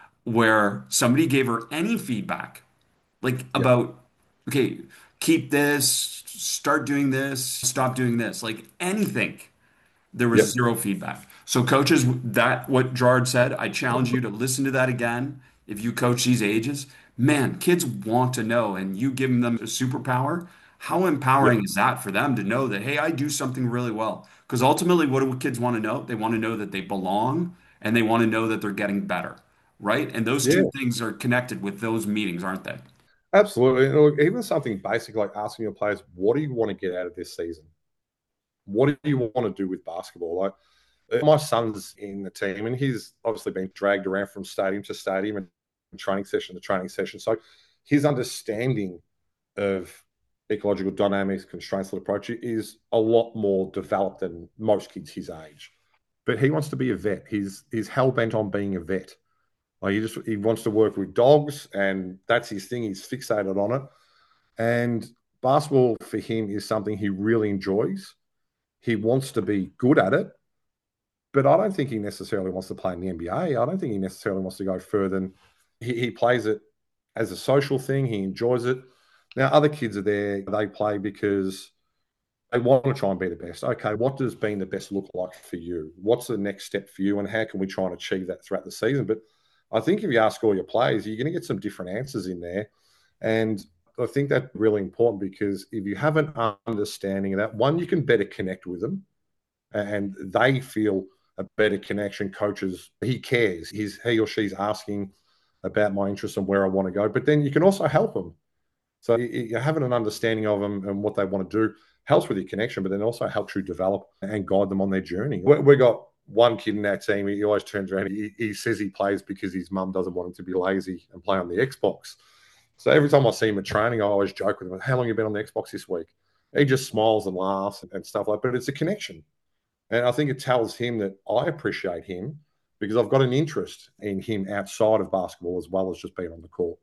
where somebody gave her any feedback, like Yep. about, okay, keep this, start doing this, stop doing this, like anything. There was Yep. zero feedback. So coaches, that what Gerard said, I challenge you to listen to that again. If you coach these ages, man, kids want to know, and you give them a superpower. How Yeah, empowering is that for them to know that, hey, I do something really well? Because ultimately, what do kids want to know? They want to know that they belong and they want to know that they're getting better, right? And those two yeah, things are connected with those meetings, aren't they? absolutely. And look, even something basic like asking your players, what do you want to get out of this season? What do you want to do with basketball? Like uh, my son's in the team, and he's obviously been dragged around from stadium to stadium and training session to training session. So his understanding of ecological dynamics, constraints led approach is a lot more developed than most kids his age. But he wants to be a vet. He's he's hell bent on being a vet. Like he just he wants to work with dogs, and that's his thing. He's fixated on it. And basketball for him is something he really enjoys. He wants to be good at it, but I don't think he necessarily wants to play in the N B A. I don't think he necessarily wants to go further than he, he plays it as a social thing. He enjoys it. Now, other kids are there, they play because they want to try and be the best. Okay, what does being the best look like for you? What's the next step for you, and how can we try and achieve that throughout the season? But I think if you ask all your players, you're going to get some different answers in there. And I think that's really important because if you have an understanding of that, one, you can better connect with them and they feel a better connection. Coaches, he cares. He's he or she's asking about my interests and where I want to go. But then you can also help them. So you having an understanding of them and what they want to do helps with your connection, but then also helps you develop and guide them on their journey. We, we got one kid in our team. He always turns around. He, he says he plays because his mum doesn't want him to be lazy and play on the Xbox. So every time I see him at training, I always joke with him, "How long have you been on the Xbox this week?" He just smiles and laughs and, and stuff like that. But it's a connection. And I think it tells him that I appreciate him because I've got an interest in him outside of basketball as well as just being on the court.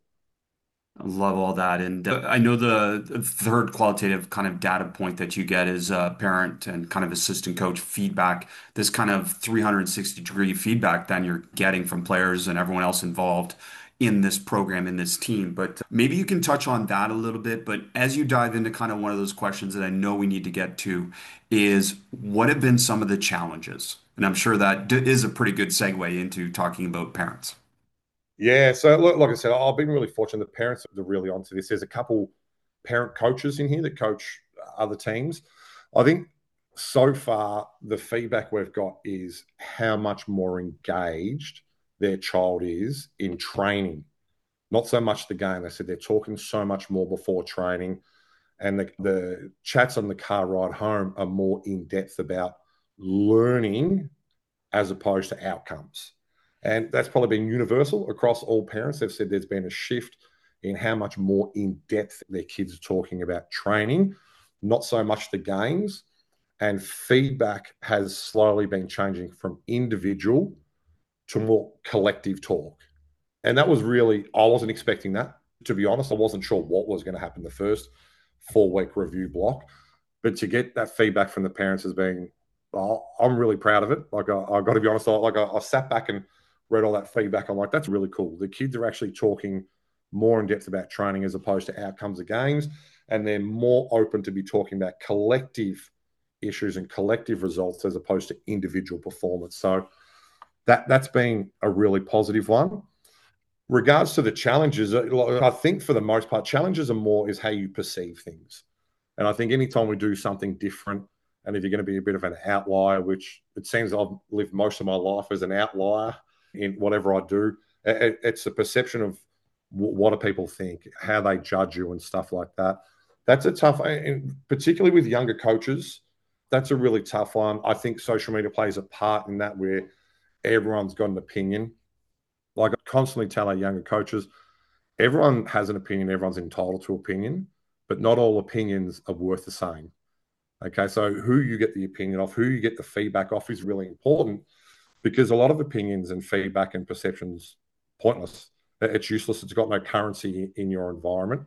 I love all that. And uh, I know the the third qualitative kind of data point that you get is uh, parent and kind of assistant coach feedback. This kind of three hundred sixty degree feedback then you're getting from players and everyone else involved in this program, in this team. But maybe you can touch on that a little bit. But as you dive into kind of one of those questions that I know we need to get to is what have been some of the challenges? And I'm sure that d- is a pretty good segue into talking about parents. Yeah, so look, like I said, I've been really fortunate. The parents are really onto this. There's a couple parent coaches in here that coach other teams. I think so far the feedback we've got is how much more engaged their child is in training, not so much the game. They said they're talking so much more before training, and the, the chats on the car ride home are more in depth about learning as opposed to outcomes. And that's probably been universal across all parents. They've said there's been a shift in how much more in depth their kids are talking about training, not so much the games. And feedback has slowly been changing from individual to more collective talk. And that was really, I wasn't expecting that. To be honest, I wasn't sure what was going to happen the first four week review block. But to get that feedback from the parents has been, oh, I'm really proud of it. Like, I, I got to be honest, I, like, I, I sat back and read all that feedback. I'm like, that's really cool. The kids are actually talking more in depth about training as opposed to outcomes of games. And they're more open to be talking about collective issues and collective results as opposed to individual performance. So that, that's been a really positive one. Regards to the challenges, I think for the most part, challenges are more is how you perceive things. And I think anytime we do something different, and if you're going to be a bit of an outlier, which it seems I've lived most of my life as an outlier in whatever I do, it's the perception of what do people think, how they judge you, and stuff like that. That's a tough, and particularly with younger coaches, that's a really tough one. I think social media plays a part in that where everyone's got an opinion. Like I constantly tell our younger coaches, everyone has an opinion, everyone's entitled to opinion, but not all opinions are worth the same. Okay, so who you get the opinion of, who you get the feedback off is really important because a lot of opinions and feedback and perceptions pointless. It's useless. It's got no currency in your environment.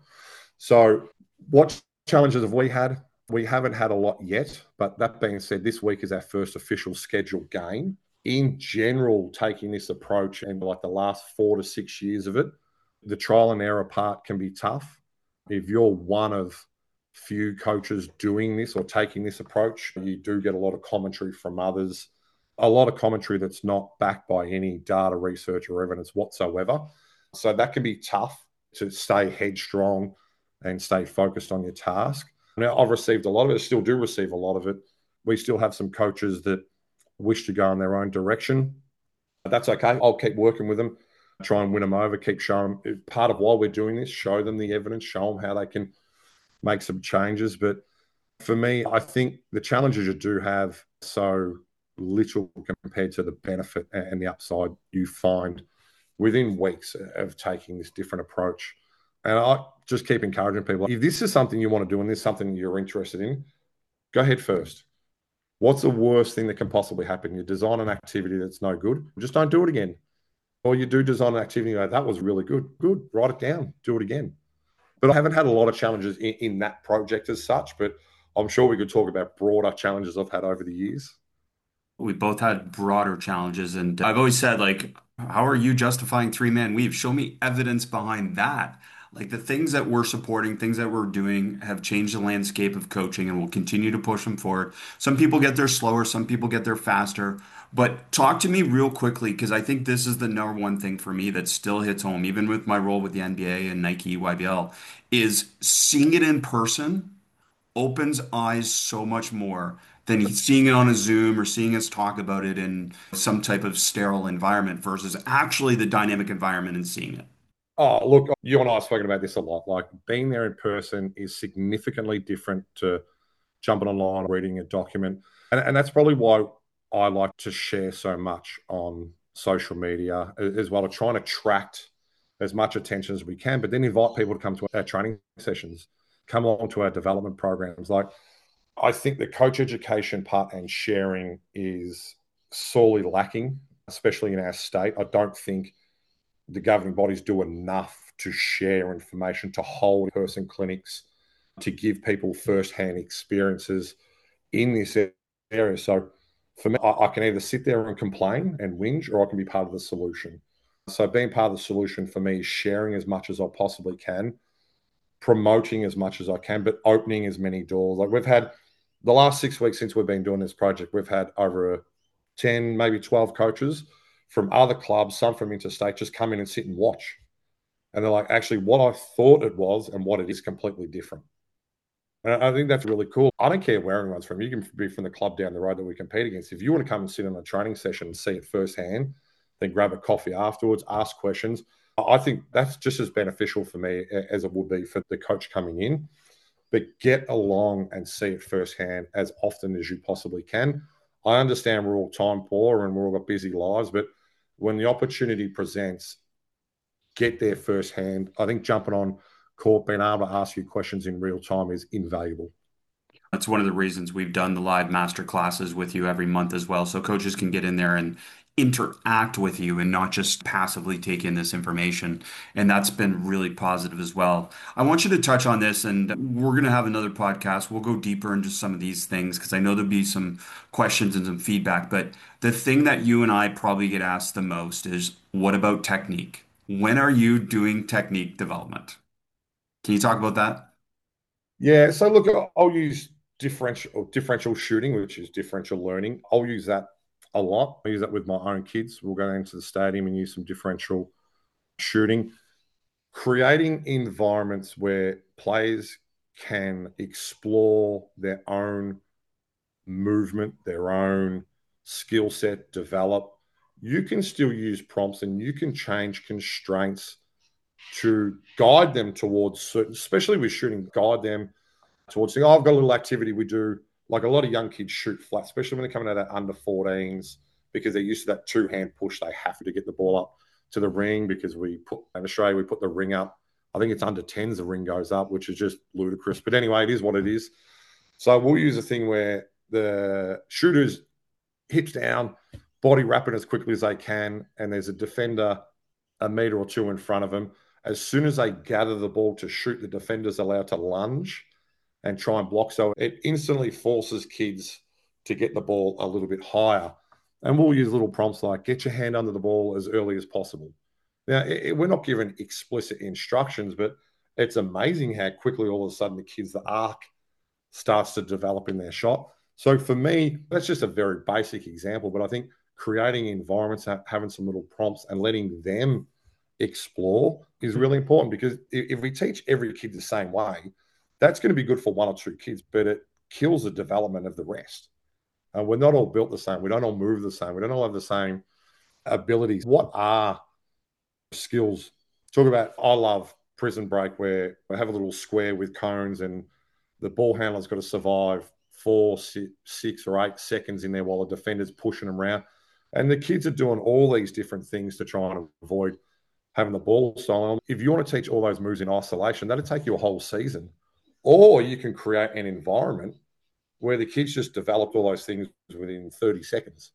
So, what challenges have we had? We haven't had a lot yet, but that being said, this week is our first official scheduled game. In general, taking this approach and like the last four to six years of it, the trial and error part can be tough. If you're one of few coaches doing this or taking this approach, you do get a lot of commentary from others, a lot of commentary that's not backed by any data research or evidence whatsoever. So that can be tough to stay headstrong and stay focused on your task. Now, I've received a lot of it, I still do receive a lot of it. We still have some coaches that wish to go in their own direction. That's okay. I'll keep working with them, try and win them over, keep showing them. Part of why we're doing this, show them the evidence, show them how they can make some changes. But for me, I think the challenges you do have so little compared to the benefit and the upside you find within weeks of taking this different approach. And I just keep encouraging people, if this is something you want to do and this is something you're interested in, go ahead first. What's the worst thing that can possibly happen? You design an activity that's no good, just don't do it again. Or you do design an activity, and you go, that was really good. Good, write it down, do it again. But I haven't had a lot of challenges in, in that project as such, but I'm sure we could talk about broader challenges I've had over the years. We both had broader challenges, and I've always said, like, how are you justifying three man weave? Show me evidence behind that. Like the things that we're supporting, things that we're doing have changed the landscape of coaching and will continue to push them forward. Some people get there slower, some people get there faster. But talk to me real quickly, because I think this is the number one thing for me that still hits home, even with my role with the N B A and Nike Y B L, is seeing it in person opens eyes so much more than seeing it on a Zoom or seeing us talk about it in some type of sterile environment versus actually the dynamic environment and seeing it. Oh, look, you and I have spoken about this a lot. Like being there in person is significantly different to jumping online, reading a document. And, and that's probably why I like to share so much on social media as well, to try and attract as much attention as we can, but then invite people to come to our training sessions, come along to our development programs. Like, I think the coach education part and sharing is sorely lacking, especially in our state. I don't think the governing bodies do enough to share information, to hold person clinics, to give people first-hand experiences in this area. So for me, I, I can either sit there and complain and whinge, or I can be part of the solution. So being part of the solution for me is sharing as much as I possibly can, promoting as much as I can, but opening as many doors. Like we've had the last six weeks since we've been doing this project, we've had over ten, maybe twelve coaches from other clubs, some from interstate, just come in and sit and watch. And they're like, actually, what I thought it was and what it is completely different. And I think that's really cool. I don't care where anyone's from. You can be from the club down the road that we compete against. If you want to come and sit in a training session and see it firsthand, then grab a coffee afterwards, ask questions. I think that's just as beneficial for me as it would be for the coach coming in. But get along and see it firsthand as often as you possibly can. I understand we're all time poor and we're all got busy lives, but when the opportunity presents, get there firsthand. I think jumping on court, being able to ask you questions in real time is invaluable. That's one of the reasons we've done the live master classes with you every month as well. So coaches can get in there and interact with you and not just passively take in this information. And that's been really positive as well. I want you to touch on this, and we're going to have another podcast. We'll go deeper into some of these things because I know there'll be some questions and some feedback. But the thing that you and I probably get asked the most is, what about technique? When are you doing technique development? Can you talk about that? Yeah, so look, I'll use differential differential shooting, which is differential learning. I'll use that a lot. I use that with my own kids. We'll go into the stadium and use some differential shooting. Creating environments where players can explore their own movement, their own skill set, develop. You can still use prompts and you can change constraints to guide them towards certain, especially with shooting, guide them towards saying, oh, I've got a little activity we do. Like a lot of young kids shoot flat, especially when they're coming out of under fourteens, because they're used to that two-hand push. They have to get the ball up to the ring because we put, in Australia, we put the ring up. I think it's under tens, the ring goes up, which is just ludicrous. But anyway, it is what it is. So we'll use a thing where the shooters hips down, body wrapping as quickly as they can, and there's a defender a meter or two in front of them. As soon as they gather the ball to shoot, the defender's allowed to lunge and try and block. So it instantly forces kids to get the ball a little bit higher. And we'll use little prompts like, get your hand under the ball as early as possible. Now, it, we're not given explicit instructions, but it's amazing how quickly all of a sudden the kids, the arc starts to develop in their shot. So for me, that's just a very basic example, but I think creating environments, having some little prompts and letting them explore is really important, because if we teach every kid the same way, That's going to be good for one or two kids, but it kills the development of the rest. Uh, we're not all built the same. We don't all move the same. We don't all have the same abilities. What are skills? Talk about, I love prison break where we have a little square with cones and the ball handler's got to survive four, six, or eight seconds in there while the defender's pushing them around. And the kids are doing all these different things to try and avoid having the ball stolen. If you want to teach all those moves in isolation, that'll take you a whole season. Or you can create an environment where the kids just developed all those things within thirty seconds.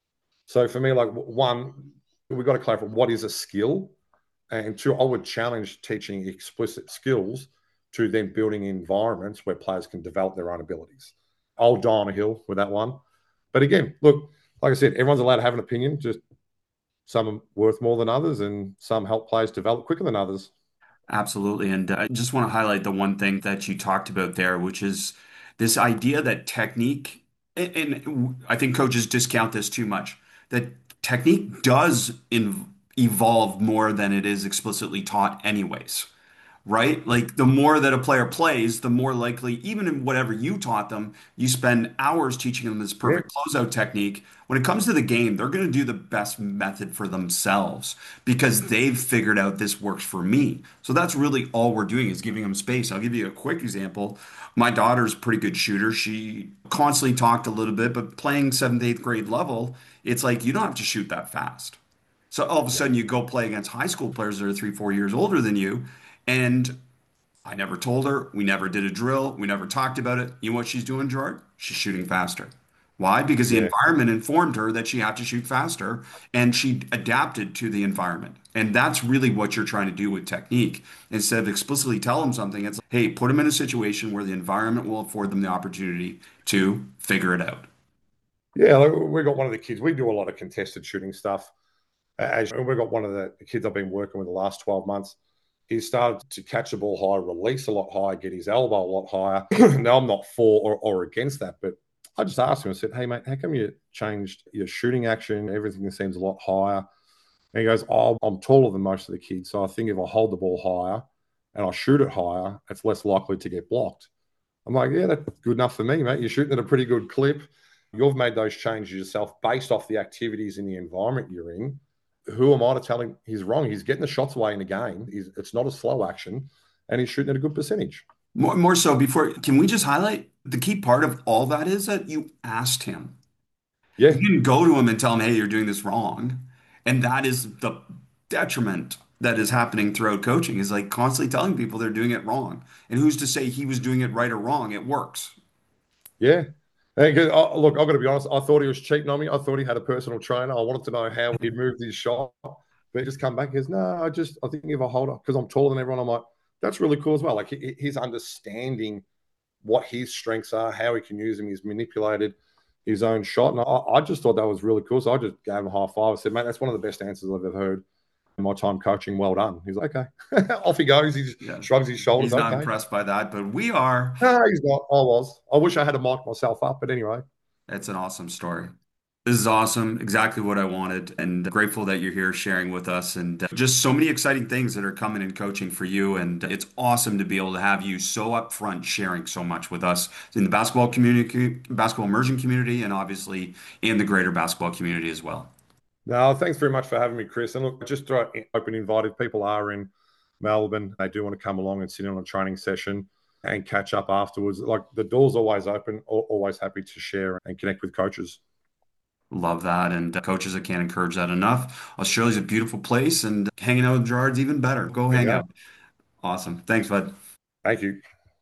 So for me, like, one, we've got to clarify what is a skill. And two, I would challenge teaching explicit skills to then building environments where players can develop their own abilities. I'll die on a hill with that one. But again, look, like I said, everyone's allowed to have an opinion. Just some are worth more than others, and some help players develop quicker than others. Absolutely. And uh, I just want to highlight the one thing that you talked about there, which is this idea that technique, and, and I think coaches discount this too much, that technique does in, evolve more than it is explicitly taught, anyways, right? Like the more that a player plays, the more likely, even in whatever you taught them, you spend hours teaching them this Yeah, perfect closeout technique. When it comes to the game, they're going to do the best method for themselves because they've figured out this works for me. So that's really all we're doing is giving them space. I'll give you a quick example. My daughter's a pretty good shooter. She constantly talked a little bit, but playing seventh, eighth grade level, it's like you don't have to shoot that fast. So all of a yeah, sudden you go play against high school players that are three, four years older than you, and I never told her. We never did a drill. We never talked about it. You know what she's doing, Gerard? She's shooting faster. Why? Because the yeah. environment informed her that she had to shoot faster and she adapted to the environment. And that's really what you're trying to do with technique. Instead of explicitly tell them something, it's like, hey, put them in a situation where the environment will afford them the opportunity to figure it out. Yeah, like, we got one of the kids. We do a lot of contested shooting stuff. As and we've got one of the kids I've been working with the last twelve months. He started to catch the ball high, release a lot higher, get his elbow a lot higher. Now, I'm not for or, or against that, but I just asked him, I said, hey, mate, how come you changed your shooting action? Everything seems a lot higher. And he goes, oh, I'm taller than most of the kids. So I think if I hold the ball higher and I shoot it higher, it's less likely to get blocked. I'm like, yeah, that's good enough for me, mate. You're shooting at a pretty good clip. You've made those changes yourself based off the activities in the environment you're in. Who am I to tell him he's wrong? He's getting the shots away in the game. He's, it's not a slow action, and he's shooting at a good percentage. More, more so, before, can we just highlight the key part of all that is that you asked him. Yeah, You didn't go to him and tell him, hey, you're doing this wrong. And that is the detriment that is happening throughout coaching is like constantly telling people they're doing it wrong. And who's to say he was doing it right or wrong? It works. yeah. And uh, look, I've got to be honest. I thought he was cheating on me. I thought he had a personal trainer. I wanted to know how he moved his shot, but he just come back and goes, no, I just I think if I hold up because I'm taller than everyone, I'm like, that's really cool as well. Like he, he's understanding what his strengths are, how he can use them. He's manipulated his own shot. And I, I just thought that was really cool. So I just gave him a high five. I said, mate, that's one of the best answers I've ever heard in my time coaching. Well done. He's like, okay. Off he goes. He Yeah. shrugs his shoulders. He's not Okay. impressed by that, but we are. No, he's not. I was. I wish I had to mic myself up. But anyway. It's an awesome story. This is awesome. Exactly what I wanted. And grateful that you're here sharing with us. And uh, just so many exciting things that are coming in coaching for you. And it's awesome to be able to have you so upfront sharing so much with us in the basketball community, basketball immersion community, and obviously in the greater basketball community as well. No, thanks very much for having me, Chris. And look, just throw an open invite. If people are in Melbourne, they do want to come along and sit in on a training session and catch up afterwards. Like the door's always open, always happy to share and connect with coaches. Love that. And uh, coaches, I can't encourage that enough. Australia's a beautiful place, and hanging out with Gerard's even better. Go There you hang go. out. Awesome. Thanks, bud. Thank you.